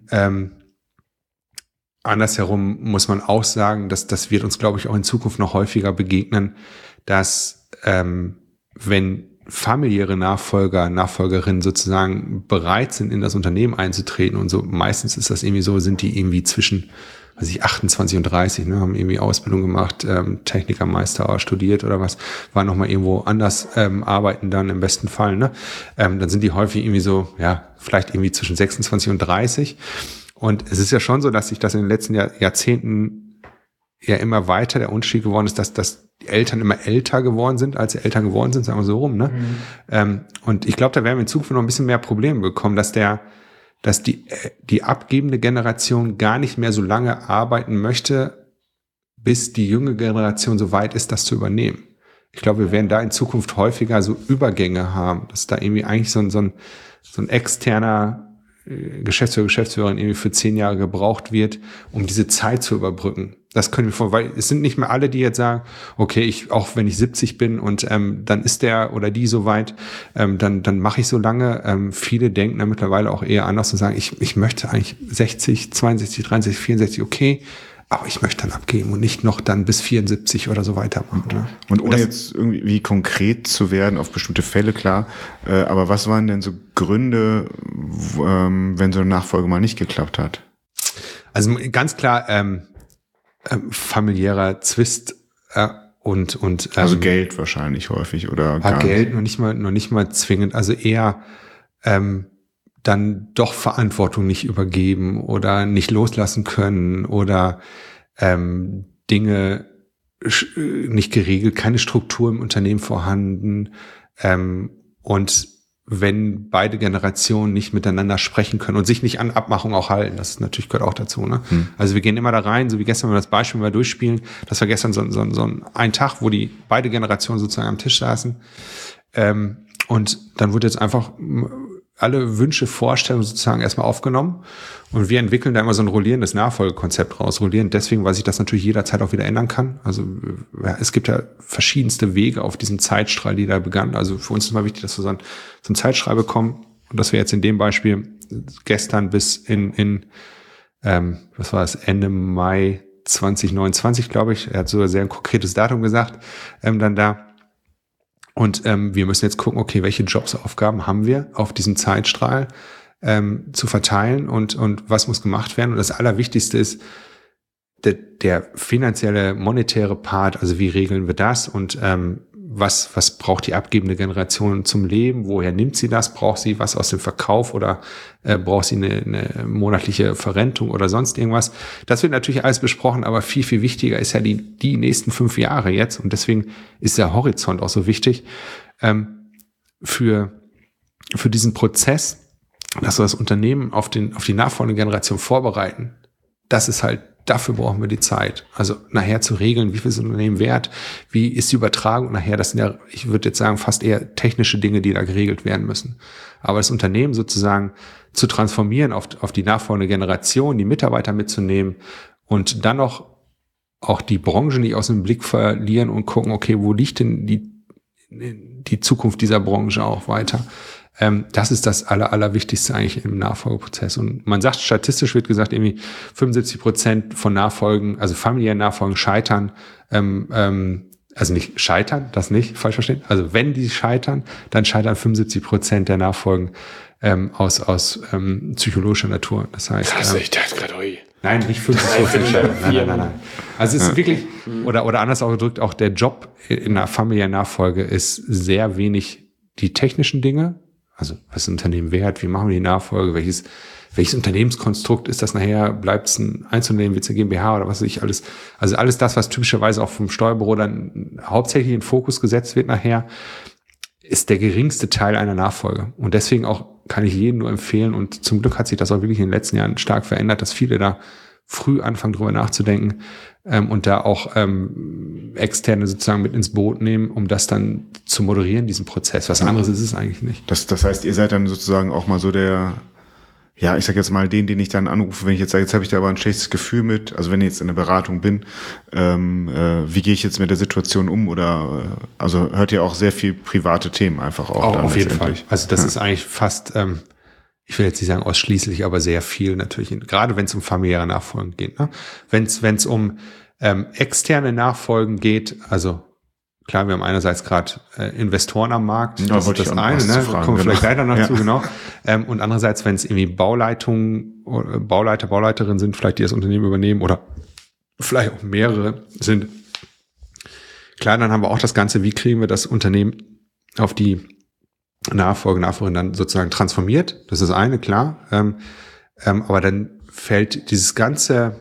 A: Andersherum muss man auch sagen, dass das wird uns, glaube ich, auch in Zukunft noch häufiger begegnen, dass wenn familiäre Nachfolger, Nachfolgerinnen sozusagen bereit sind, in das Unternehmen einzutreten und so, meistens ist das irgendwie so, sind die irgendwie zwischen 28 und 30, ne, haben irgendwie Ausbildung gemacht, Technikermeister studiert oder was, waren nochmal irgendwo anders arbeiten dann im besten Fall, ne? Dann sind die häufig irgendwie so, ja, vielleicht irgendwie zwischen 26 und 30. Und es ist ja schon so, dass sich das in den letzten Jahrzehnten ja immer weiter der Unterschied geworden ist, dass die Eltern immer älter geworden sind, als sie Eltern geworden sind, sagen wir so rum, ne? Und ich glaube, da werden wir in Zukunft noch ein bisschen mehr Probleme bekommen, dass die abgebende Generation gar nicht mehr so lange arbeiten möchte, bis die junge Generation so weit ist, das zu übernehmen. Ich glaube, wir werden da in Zukunft häufiger so Übergänge haben, dass da irgendwie eigentlich so ein externer Geschäftsführerin irgendwie für 10 Jahre gebraucht wird, um diese Zeit zu überbrücken. Das können wir vor, weil es sind nicht mehr alle, die jetzt sagen, okay, auch wenn ich 70 bin und dann ist der oder die soweit, dann mache ich so lange. Viele denken da mittlerweile auch eher anders und sagen, ich möchte eigentlich 60, 62, 63, 64, okay, aber ich möchte dann abgeben und nicht noch dann bis 74 oder so weitermachen. Ne?
B: Und ohne jetzt irgendwie konkret zu werden auf bestimmte Fälle, klar, aber was waren denn so Gründe, wenn so eine Nachfolge mal nicht geklappt hat?
A: Also ganz klar familiärer Zwist und
B: also Geld wahrscheinlich häufig oder
A: gar Geld nicht. noch nicht mal zwingend, also eher dann doch Verantwortung nicht übergeben oder nicht loslassen können oder Dinge nicht geregelt, keine Struktur im Unternehmen vorhanden, und wenn beide Generationen nicht miteinander sprechen können und sich nicht an Abmachung auch halten, das natürlich gehört auch dazu, ne? Also wir gehen immer da rein, so wie gestern, wenn wir das Beispiel mal durchspielen, das war gestern so ein Tag, wo die beide Generationen sozusagen am Tisch saßen, und dann wurde jetzt einfach alle Wünsche, Vorstellungen sozusagen erstmal aufgenommen und wir entwickeln da immer so ein rollierendes Nachfolgekonzept raus. Rollierend deswegen, weil sich das natürlich jederzeit auch wieder ändern kann. Also es gibt ja verschiedenste Wege auf diesem Zeitstrahl, die da begann. Also für uns ist mal wichtig, dass wir so ein Zeitstrahl bekommen und dass wir jetzt in dem Beispiel gestern bis in was war es, Ende Mai 2029, glaube ich, er hat so sehr ein konkretes Datum gesagt, dann da. Und wir müssen jetzt gucken, okay, welche Jobsaufgaben haben wir auf diesem Zeitstrahl zu verteilen und was muss gemacht werden. Und das Allerwichtigste ist der finanzielle, monetäre Part, also wie regeln wir das und was braucht die abgebende Generation zum Leben, woher nimmt sie das, braucht sie was aus dem Verkauf oder braucht sie eine monatliche Verrentung oder sonst irgendwas. Das wird natürlich alles besprochen, aber viel, viel wichtiger ist ja die nächsten 5 Jahre jetzt und deswegen ist der Horizont auch so wichtig für diesen Prozess, dass wir das Unternehmen auf die nachfolgende Generation vorbereiten. Das ist halt, dafür brauchen wir die Zeit. Also nachher zu regeln, wie viel ist das Unternehmen wert, wie ist die Übertragung nachher, das sind ja, ich würde jetzt sagen, fast eher technische Dinge, die da geregelt werden müssen. Aber das Unternehmen sozusagen zu transformieren auf die nachfolgende Generation, die Mitarbeiter mitzunehmen und dann noch auch die Branche nicht aus dem Blick verlieren und gucken, okay, wo liegt denn die Zukunft dieser Branche auch weiter? Das ist das Allerwichtigste eigentlich im Nachfolgeprozess. Und man sagt, statistisch wird gesagt, irgendwie 75% von Nachfolgen, also familiären Nachfolgen scheitern, also nicht scheitern, das nicht, falsch verstehen. Also wenn die scheitern, dann scheitern 75% der Nachfolgen aus psychologischer Natur. Das heißt,
C: ich dachte gerade, ui.
A: Nein, nicht 50%. Nein. Also es ist wirklich, oder anders ausgedrückt, auch der Job in der familiären Nachfolge ist sehr wenig die technischen Dinge. Also was ist ein Unternehmen wert? Wie machen wir die Nachfolge? Welches Unternehmenskonstrukt ist das nachher? Bleibt es ein Einzelunternehmen, wird es eine GmbH oder was weiß ich alles? Also alles das, was typischerweise auch vom Steuerbüro dann hauptsächlich in den Fokus gesetzt wird nachher, ist der geringste Teil einer Nachfolge. Und deswegen auch kann ich jedem nur empfehlen, und zum Glück hat sich das auch wirklich in den letzten Jahren stark verändert, dass viele da früh anfangen, drüber nachzudenken und da auch Externe sozusagen mit ins Boot nehmen, um das dann zu moderieren, diesen Prozess. Was anderes ist es eigentlich nicht.
B: Das heißt, ihr seid dann sozusagen auch mal so der, ja, ich sag jetzt mal den ich dann anrufe, wenn ich jetzt sage, jetzt habe ich da aber ein schlechtes Gefühl mit, also wenn ich jetzt in der Beratung bin, wie gehe ich jetzt mit der Situation um oder, also hört ihr auch sehr viel private Themen einfach auch.
A: Auf jeden Fall. Also das ist eigentlich fast, ich will jetzt nicht sagen ausschließlich, aber sehr viel natürlich, gerade wenn es um familiäre Nachfolgen geht. Ne? Wenn es um externe Nachfolgen geht, also klar, wir haben einerseits gerade Investoren am Markt, das ist das eine, ne? Kommen wir vielleicht gleich noch dazu, genau. Und andererseits, wenn es irgendwie Bauleiter, Bauleiterinnen sind, vielleicht die das Unternehmen übernehmen oder vielleicht auch mehrere sind. Klar, dann haben wir auch das Ganze, wie kriegen wir das Unternehmen auf die Nachfolgerin dann sozusagen transformiert. Das ist eine, klar. Aber dann fällt dieses ganze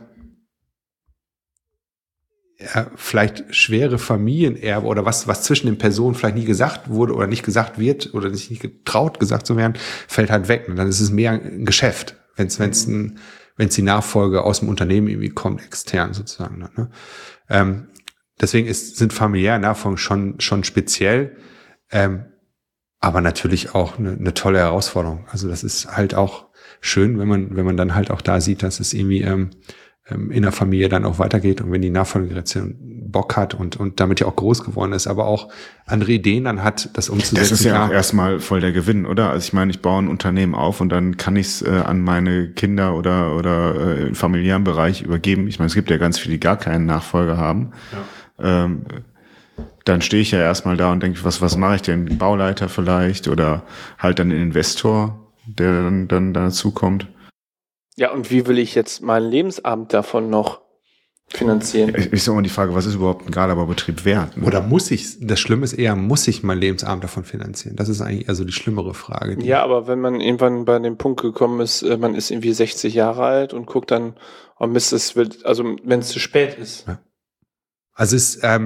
A: vielleicht schwere Familienerbe oder was zwischen den Personen vielleicht nie gesagt wurde oder nicht gesagt wird oder sich nicht getraut gesagt zu werden, fällt halt weg. Und dann ist es mehr ein Geschäft, wenn die Nachfolge aus dem Unternehmen irgendwie kommt, extern sozusagen. Ne? Deswegen sind familiäre Nachfolgen schon speziell, aber natürlich auch eine tolle Herausforderung. Also das ist halt auch schön, wenn man dann halt auch da sieht, dass es irgendwie in der Familie dann auch weitergeht und wenn die Nachfolgegeneration Bock hat und damit ja auch groß geworden ist, aber auch andere Ideen dann hat, das umzusetzen.
B: Das ist ja auch erstmal voll der Gewinn, oder? Also ich meine, ich baue ein Unternehmen auf und dann kann ich es an meine Kinder oder im familiären Bereich übergeben. Ich meine, es gibt ja ganz viele, die gar keinen Nachfolger haben. Ja. Dann stehe ich ja erstmal da und denke, was mache ich denn? Bauleiter vielleicht oder halt dann ein Investor, der dann dazu kommt.
C: Ja, und wie will ich jetzt meinen Lebensabend davon noch finanzieren?
B: Ich sage mal die Frage, was ist überhaupt ein Gardabaubetrieb wert? Ne?
A: Oder muss ich meinen Lebensabend davon finanzieren? Das ist eigentlich also die schlimmere Frage.
C: Ja, aber wenn man irgendwann bei dem Punkt gekommen ist, man ist irgendwie 60 Jahre alt und guckt dann, oh Mist, wenn es zu spät ist.
A: Ja. Also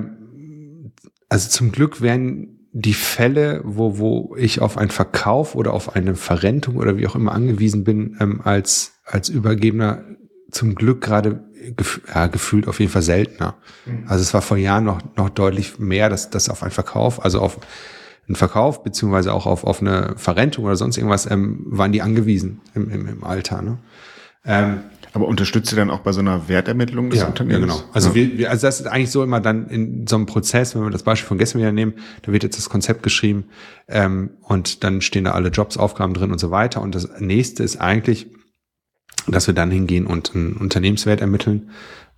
A: zum Glück werden die Fälle, wo ich auf einen Verkauf oder auf eine Verrentung oder wie auch immer angewiesen bin, als Übergebener zum Glück gerade gefühlt auf jeden Fall seltener. Also es war vor Jahren noch deutlich mehr, dass auf einen Verkauf, also auf einen Verkauf beziehungsweise auch auf eine Verrentung oder sonst irgendwas, waren die angewiesen im Alter. Ne?
B: Aber unterstützt ihr dann auch bei so einer Wertermittlung des Unternehmens? Ja, genau.
A: Also also das ist eigentlich so immer dann in so einem Prozess, wenn wir das Beispiel von gestern wieder nehmen, da wird jetzt das Konzept geschrieben und dann stehen da alle Jobs, Aufgaben drin und so weiter. Und das nächste ist eigentlich, dass wir dann hingehen und einen Unternehmenswert ermitteln,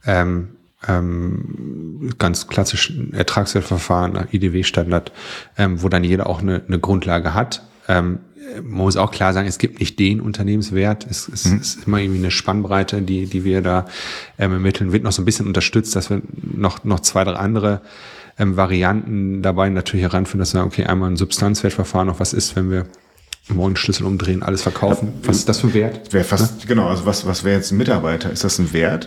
A: ganz klassisch Ertragswertverfahren nach IDW-Standard, wo dann jeder auch eine Grundlage hat. Man muss auch klar sagen, es gibt nicht den Unternehmenswert. Es ist immer irgendwie eine Spannbreite, die wir da ermitteln. Wird noch so ein bisschen unterstützt, dass wir noch 2, 3 andere Varianten dabei natürlich heranführen, dass wir sagen, okay, einmal ein Substanzwertverfahren, noch was ist, wenn wir morgen Schlüssel umdrehen, alles verkaufen. Was ist das für ein Wert?
B: Wäre fast, genau, also was wäre jetzt ein Mitarbeiter? Ist das ein Wert?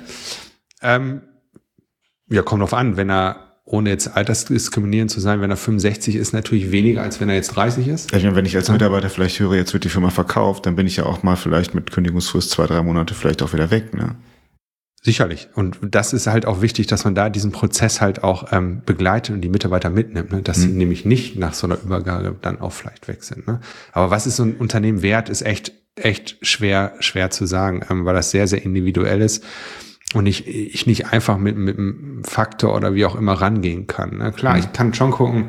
A: Ja, kommt drauf an, wenn er, ohne jetzt altersdiskriminierend zu sein, wenn er 65 ist, natürlich weniger, als wenn er jetzt 30 ist.
B: Ich meine, wenn ich als Mitarbeiter vielleicht höre, jetzt wird die Firma verkauft, dann bin ich ja auch mal vielleicht mit Kündigungsfrist 2, 3 Monate vielleicht auch wieder weg, ne?
A: Sicherlich. Und das ist halt auch wichtig, dass man da diesen Prozess halt auch begleitet und die Mitarbeiter mitnimmt, ne? Dass sie nämlich nicht nach so einer Übergabe dann auch vielleicht weg sind. Ne? Aber was ist so ein Unternehmen wert, ist echt schwer zu sagen, weil das sehr, sehr individuell ist und ich nicht einfach mit einem Faktor oder wie auch immer rangehen kann. Ne? Klar, ich kann schon gucken,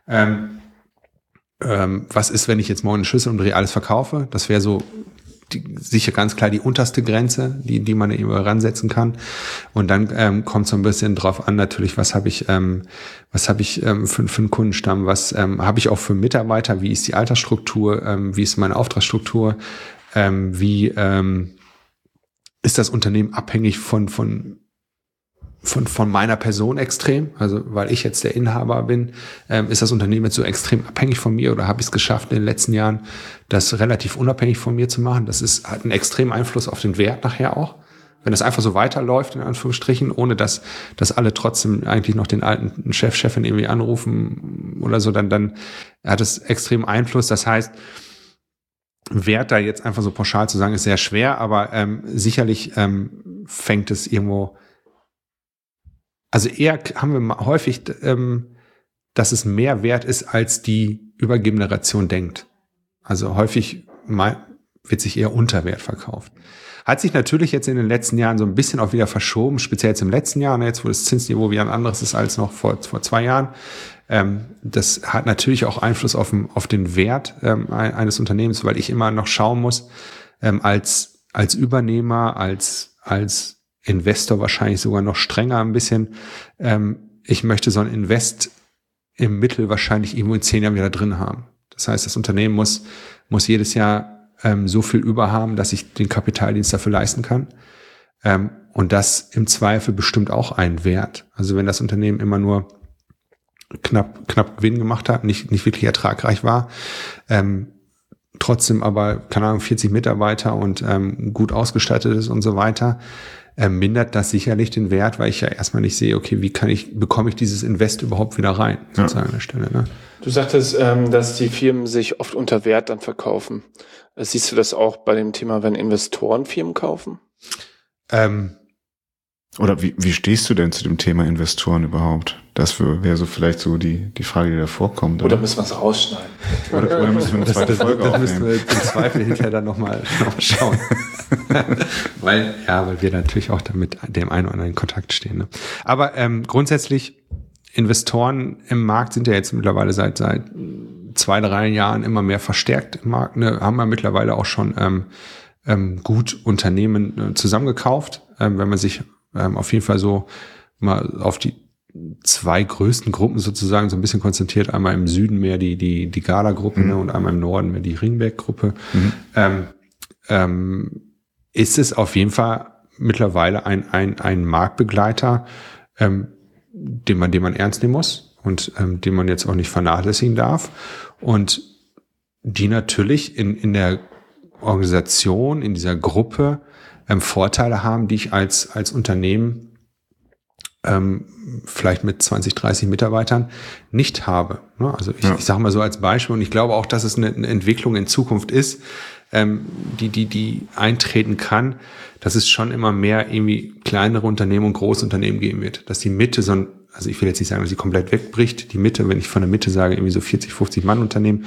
A: was ist, wenn ich jetzt morgen einen Schlüssel umdrehe, alles verkaufe. Das wäre so sicher ganz klar die unterste Grenze, die man eben ransetzen kann. Und dann kommt so ein bisschen drauf an, natürlich, was habe ich für einen Kundenstamm, was habe ich auch für Mitarbeiter, wie ist die Altersstruktur, wie ist meine Auftragsstruktur, wie ist das Unternehmen abhängig von meiner Person extrem, also weil ich jetzt der Inhaber bin, ist das Unternehmen jetzt so extrem abhängig von mir oder habe ich es geschafft in den letzten Jahren, das relativ unabhängig von mir zu machen? Das hat einen extremen Einfluss auf den Wert nachher auch. Wenn das einfach so weiterläuft, in Anführungsstrichen, ohne dass alle trotzdem eigentlich noch den alten Chefin irgendwie anrufen oder so, dann hat es extrem Einfluss. Das heißt, Wert da jetzt einfach so pauschal zu sagen, ist sehr schwer, aber sicherlich fängt es irgendwo, also eher haben wir häufig, dass es mehr wert ist, als die Übergeneration denkt. Also häufig wird sich eher unter Wert verkauft. Hat sich natürlich jetzt in den letzten Jahren so ein bisschen auch wieder verschoben, speziell jetzt im letzten Jahr, jetzt wo das Zinsniveau wieder ein anderes ist als noch vor 2 Jahren. Das hat natürlich auch Einfluss auf den Wert eines Unternehmens, weil ich immer noch schauen muss, als Übernehmer, als Investor wahrscheinlich sogar noch strenger ein bisschen. Ich möchte so ein Invest im Mittel wahrscheinlich irgendwo in 10 Jahren wieder drin haben. Das heißt, das Unternehmen muss jedes Jahr so viel überhaben, dass ich den Kapitaldienst dafür leisten kann. Und das im Zweifel bestimmt auch einen Wert. Also wenn das Unternehmen immer nur knapp Gewinn gemacht hat, nicht wirklich ertragreich war, trotzdem aber, keine Ahnung, 40 Mitarbeiter und gut ausgestattet ist und so weiter, mindert das sicherlich den Wert, weil ich ja erstmal nicht sehe, okay, bekomme ich dieses Invest überhaupt wieder rein, sozusagen an der Stelle. Ne?
C: Du sagtest, dass die Firmen sich oft unter Wert dann verkaufen. Siehst du das auch bei dem Thema, wenn Investoren Firmen kaufen?
B: Oder wie stehst du denn zu dem Thema Investoren überhaupt? Das wäre so vielleicht so die Frage, die da vorkommt.
C: Oder müssen wir es rausschneiden?
B: Oder müssen wir eine zweite Folge aufnehmen?
A: Das müssen wir im Zweifel hinterher dann noch mal schauen. weil wir natürlich auch damit dem einen oder anderen in Kontakt stehen. Ne? Aber grundsätzlich, Investoren im Markt sind ja jetzt mittlerweile seit 2-3 Jahren immer mehr verstärkt im Markt. Ne? Haben wir mittlerweile auch schon gut Unternehmen zusammengekauft. Wenn man sich auf jeden Fall so mal auf die 2 größten Gruppen sozusagen so ein bisschen konzentriert. Einmal im Süden mehr die Gala-Gruppe und einmal im Norden mehr die Ringberg-Gruppe. Ist es auf jeden Fall mittlerweile ein Marktbegleiter, den man ernst nehmen muss und den man jetzt auch nicht vernachlässigen darf. Und die natürlich in der Organisation, in dieser Gruppe Vorteile haben, die ich als Unternehmen vielleicht mit 20, 30 Mitarbeitern nicht habe. Also ich sage mal so als Beispiel, und ich glaube auch, dass es eine Entwicklung in Zukunft ist, die eintreten kann, dass es schon immer mehr irgendwie kleinere Unternehmen und große Unternehmen geben wird. Dass die Mitte also ich will jetzt nicht sagen, dass sie komplett wegbricht, die Mitte, wenn ich von der Mitte sage, irgendwie so 40, 50 Mann Unternehmen,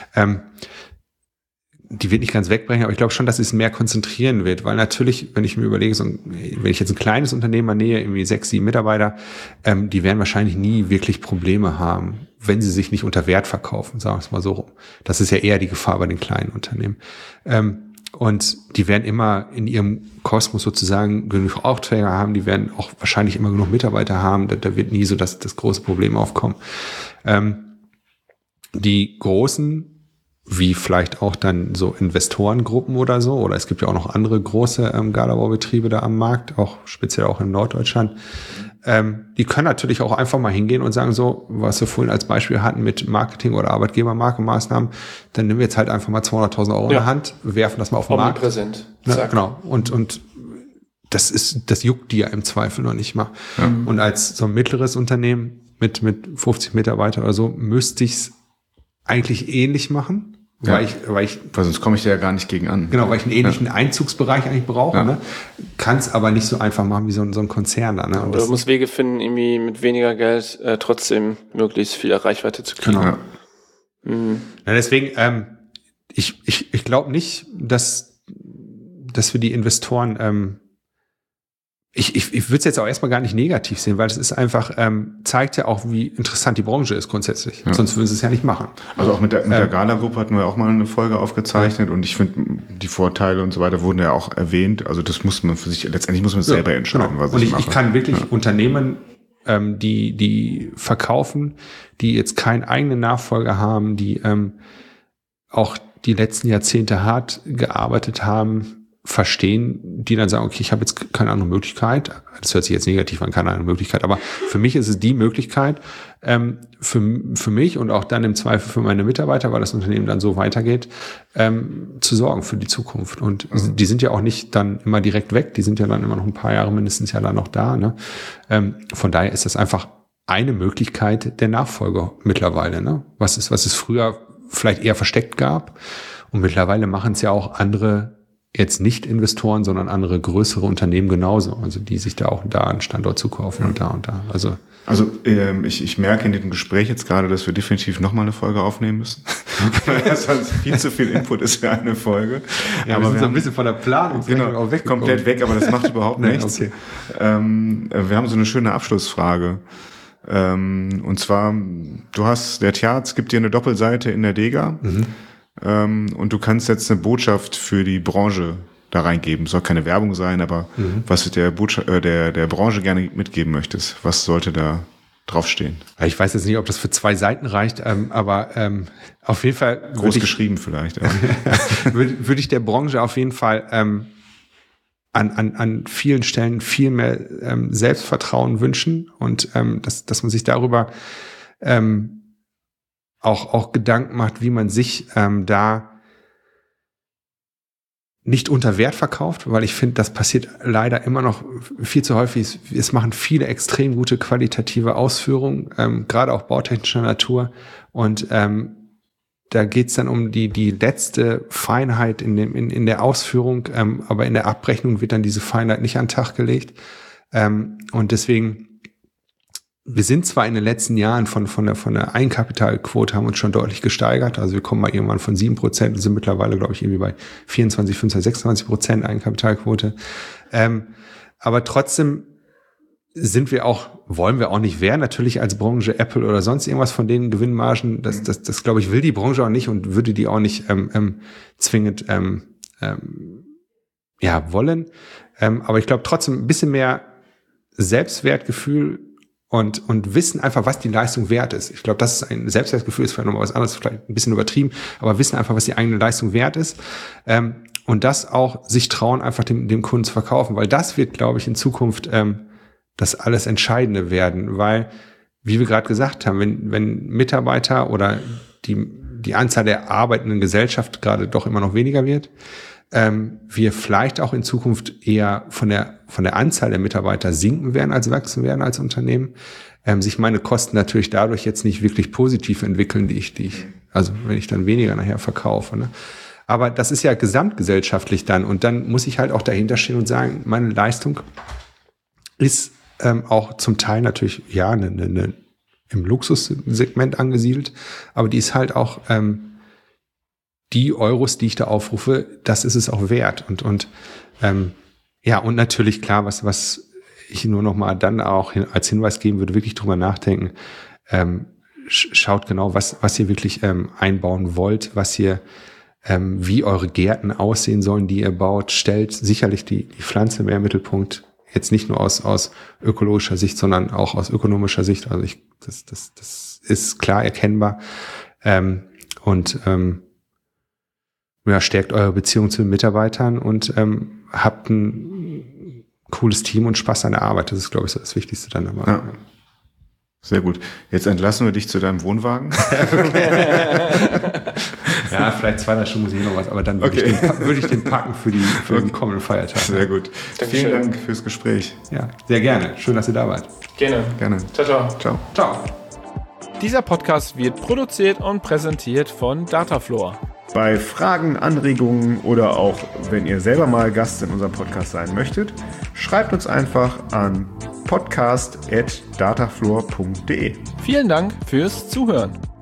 A: die wird nicht ganz wegbrechen, aber ich glaube schon, dass es mehr konzentrieren wird, weil natürlich, wenn ich mir überlege, wenn ich jetzt ein kleines Unternehmen nähe, irgendwie 6, 7 Mitarbeiter, die werden wahrscheinlich nie wirklich Probleme haben, wenn sie sich nicht unter Wert verkaufen, sagen wir es mal so rum. Das ist ja eher die Gefahr bei den kleinen Unternehmen. Und die werden immer in ihrem Kosmos sozusagen genug Aufträge haben, die werden auch wahrscheinlich immer genug Mitarbeiter haben, da wird nie so das große Problem aufkommen. Die großen, wie vielleicht auch dann so Investorengruppen oder so, oder es gibt ja auch noch andere große Galabaubetriebe da am Markt, auch speziell auch in Norddeutschland, die können natürlich auch einfach mal hingehen und sagen so, was wir vorhin als Beispiel hatten mit Marketing- oder Arbeitgebermarkenmaßnahmen, dann nehmen wir jetzt halt einfach mal 200.000 Euro in der Hand, werfen das mal auf den Markt.
C: Omnipräsent.
A: Ja, genau. Und das juckt die ja im Zweifel noch nicht mal. Ja. Und als so ein mittleres Unternehmen mit 50 Mitarbeitern oder so müsste ich es eigentlich ähnlich machen. Weil
B: sonst komme ich da ja gar nicht gegen an.
A: Genau, weil ich einen ähnlichen Einzugsbereich eigentlich brauche. Ja. Ne? Kann es aber nicht so einfach machen wie so ein Konzern da. Ne?
C: Und du musst Wege finden, irgendwie mit weniger Geld trotzdem möglichst viel Reichweite zu kriegen.
A: Genau. Ja, deswegen, ich glaube nicht, dass wir die Investoren, ich würde es jetzt auch erstmal gar nicht negativ sehen, weil es ist einfach, zeigt ja auch, wie interessant die Branche ist grundsätzlich. Ja. Sonst würden sie es ja nicht machen.
B: Also auch mit der Gala-Gruppe hatten wir auch mal eine Folge aufgezeichnet und ich finde, die Vorteile und so weiter wurden ja auch erwähnt. Also das muss man für sich, letztendlich muss man es selber entscheiden,
A: genau.
B: Was
A: und
B: ich mache.
A: Ich kann wirklich Unternehmen, die verkaufen, die jetzt keinen eigenen Nachfolger haben, die auch die letzten Jahrzehnte hart gearbeitet haben, verstehen, die dann sagen, okay, ich habe jetzt keine andere Möglichkeit. Das hört sich jetzt negativ an, keine andere Möglichkeit, aber für mich ist es die Möglichkeit, für mich und auch dann im Zweifel für meine Mitarbeiter, weil das Unternehmen dann so weitergeht, zu sorgen für die Zukunft. Und die sind ja auch nicht dann immer direkt weg, die sind ja dann immer noch ein paar Jahre mindestens ja dann noch da. Ne? Von daher ist das einfach eine Möglichkeit der Nachfolge mittlerweile, ne? Was es früher vielleicht eher versteckt gab. Und mittlerweile machen es ja auch andere jetzt nicht Investoren, sondern andere größere Unternehmen genauso, also die sich da auch da einen Standort zukaufen und da und da. Also
B: ich merke in dem Gespräch jetzt gerade, dass wir definitiv nochmal eine Folge aufnehmen müssen. Weil das sonst viel zu viel Input ist für eine Folge.
A: Ja, aber wir sind so ein bisschen von der Planung
B: auch komplett weg, aber das macht überhaupt nichts.
A: Okay.
B: Wir haben so eine schöne Abschlussfrage. Und zwar, der Tjarz gibt dir eine Doppelseite in der Dega. Und du kannst jetzt eine Botschaft für die Branche da reingeben. Soll keine Werbung sein, aber was du der Branche gerne mitgeben möchtest, was sollte da draufstehen?
A: Ich weiß jetzt nicht, ob das für 2 Seiten reicht, aber auf jeden Fall
B: groß geschrieben vielleicht. Ja.
A: würde ich der Branche auf jeden Fall an vielen Stellen viel mehr Selbstvertrauen wünschen und dass man sich darüber auch Gedanken macht, wie man sich da nicht unter Wert verkauft, weil ich finde, das passiert leider immer noch viel zu häufig. Es machen viele extrem gute qualitative Ausführungen, gerade auch bautechnischer Natur. Und da geht's dann um die letzte Feinheit in der Ausführung, aber in der Abrechnung wird dann diese Feinheit nicht an den Tag gelegt. Und deswegen, wir sind zwar in den letzten Jahren von der Eigenkapitalquote haben uns schon deutlich gesteigert. Also wir kommen mal irgendwann von 7% und sind mittlerweile, glaube ich, irgendwie bei 24, 25, 26% Eigenkapitalquote. Aber trotzdem wollen wir auch nicht werden, natürlich als Branche Apple oder sonst irgendwas von den Gewinnmargen. Das glaube ich, will die Branche auch nicht und würde die auch nicht zwingend wollen. Aber ich glaube trotzdem ein bisschen mehr Selbstwertgefühl und wissen einfach, was die Leistung wert ist. Ich glaube, das ist ein Selbstwertgefühl, ist vielleicht nochmal was anderes, vielleicht ein bisschen übertrieben, aber wissen einfach, was die eigene Leistung wert ist. Und das auch sich trauen, einfach dem Kunden zu verkaufen, weil das wird, glaube ich, in Zukunft das alles Entscheidende werden, weil, wie wir gerade gesagt haben, wenn Mitarbeiter oder die Anzahl der arbeitenden Gesellschaft gerade doch immer noch weniger wird, wir vielleicht auch in Zukunft eher von der Anzahl der Mitarbeiter sinken werden, als wachsen werden als Unternehmen, sich meine Kosten natürlich dadurch jetzt nicht wirklich positiv entwickeln, also wenn ich dann weniger nachher verkaufe. Ne? Aber das ist ja gesamtgesellschaftlich dann und dann muss ich halt auch dahinter stehen und sagen, meine Leistung ist auch zum Teil natürlich im Luxussegment angesiedelt, aber die ist halt auch die Euros, die ich da aufrufe, das ist es auch wert. Und natürlich klar, was ich nur noch mal dann auch als Hinweis geben würde, wirklich drüber nachdenken. Schaut genau, was ihr wirklich einbauen wollt, wie eure Gärten aussehen sollen, die ihr baut. Stellt sicherlich die Pflanze mehr im Mittelpunkt. Jetzt nicht nur aus ökologischer Sicht, sondern auch aus ökonomischer Sicht. Also das ist klar erkennbar. Stärkt eure Beziehung zu den Mitarbeitern und habt ein cooles Team und Spaß an der Arbeit. Das ist, glaube ich, so das Wichtigste dann dabei.
B: Ja. Sehr gut. Jetzt entlassen wir dich zu deinem Wohnwagen.
A: Ja, vielleicht 2-3 Stunden muss ich noch was, aber dann würde ich den packen für den kommenden Feiertag.
B: Sehr gut. Vielen Dank fürs Gespräch.
A: Ja, sehr gerne. Schön, dass ihr da wart.
C: Gerne. Ciao, ciao.
B: Ciao.
A: Ciao.
D: Dieser Podcast wird produziert und präsentiert von Datafloor.
B: Bei Fragen, Anregungen oder auch wenn ihr selber mal Gast in unserem Podcast sein möchtet, schreibt uns einfach an podcast@datafloor.de.
D: Vielen Dank fürs Zuhören.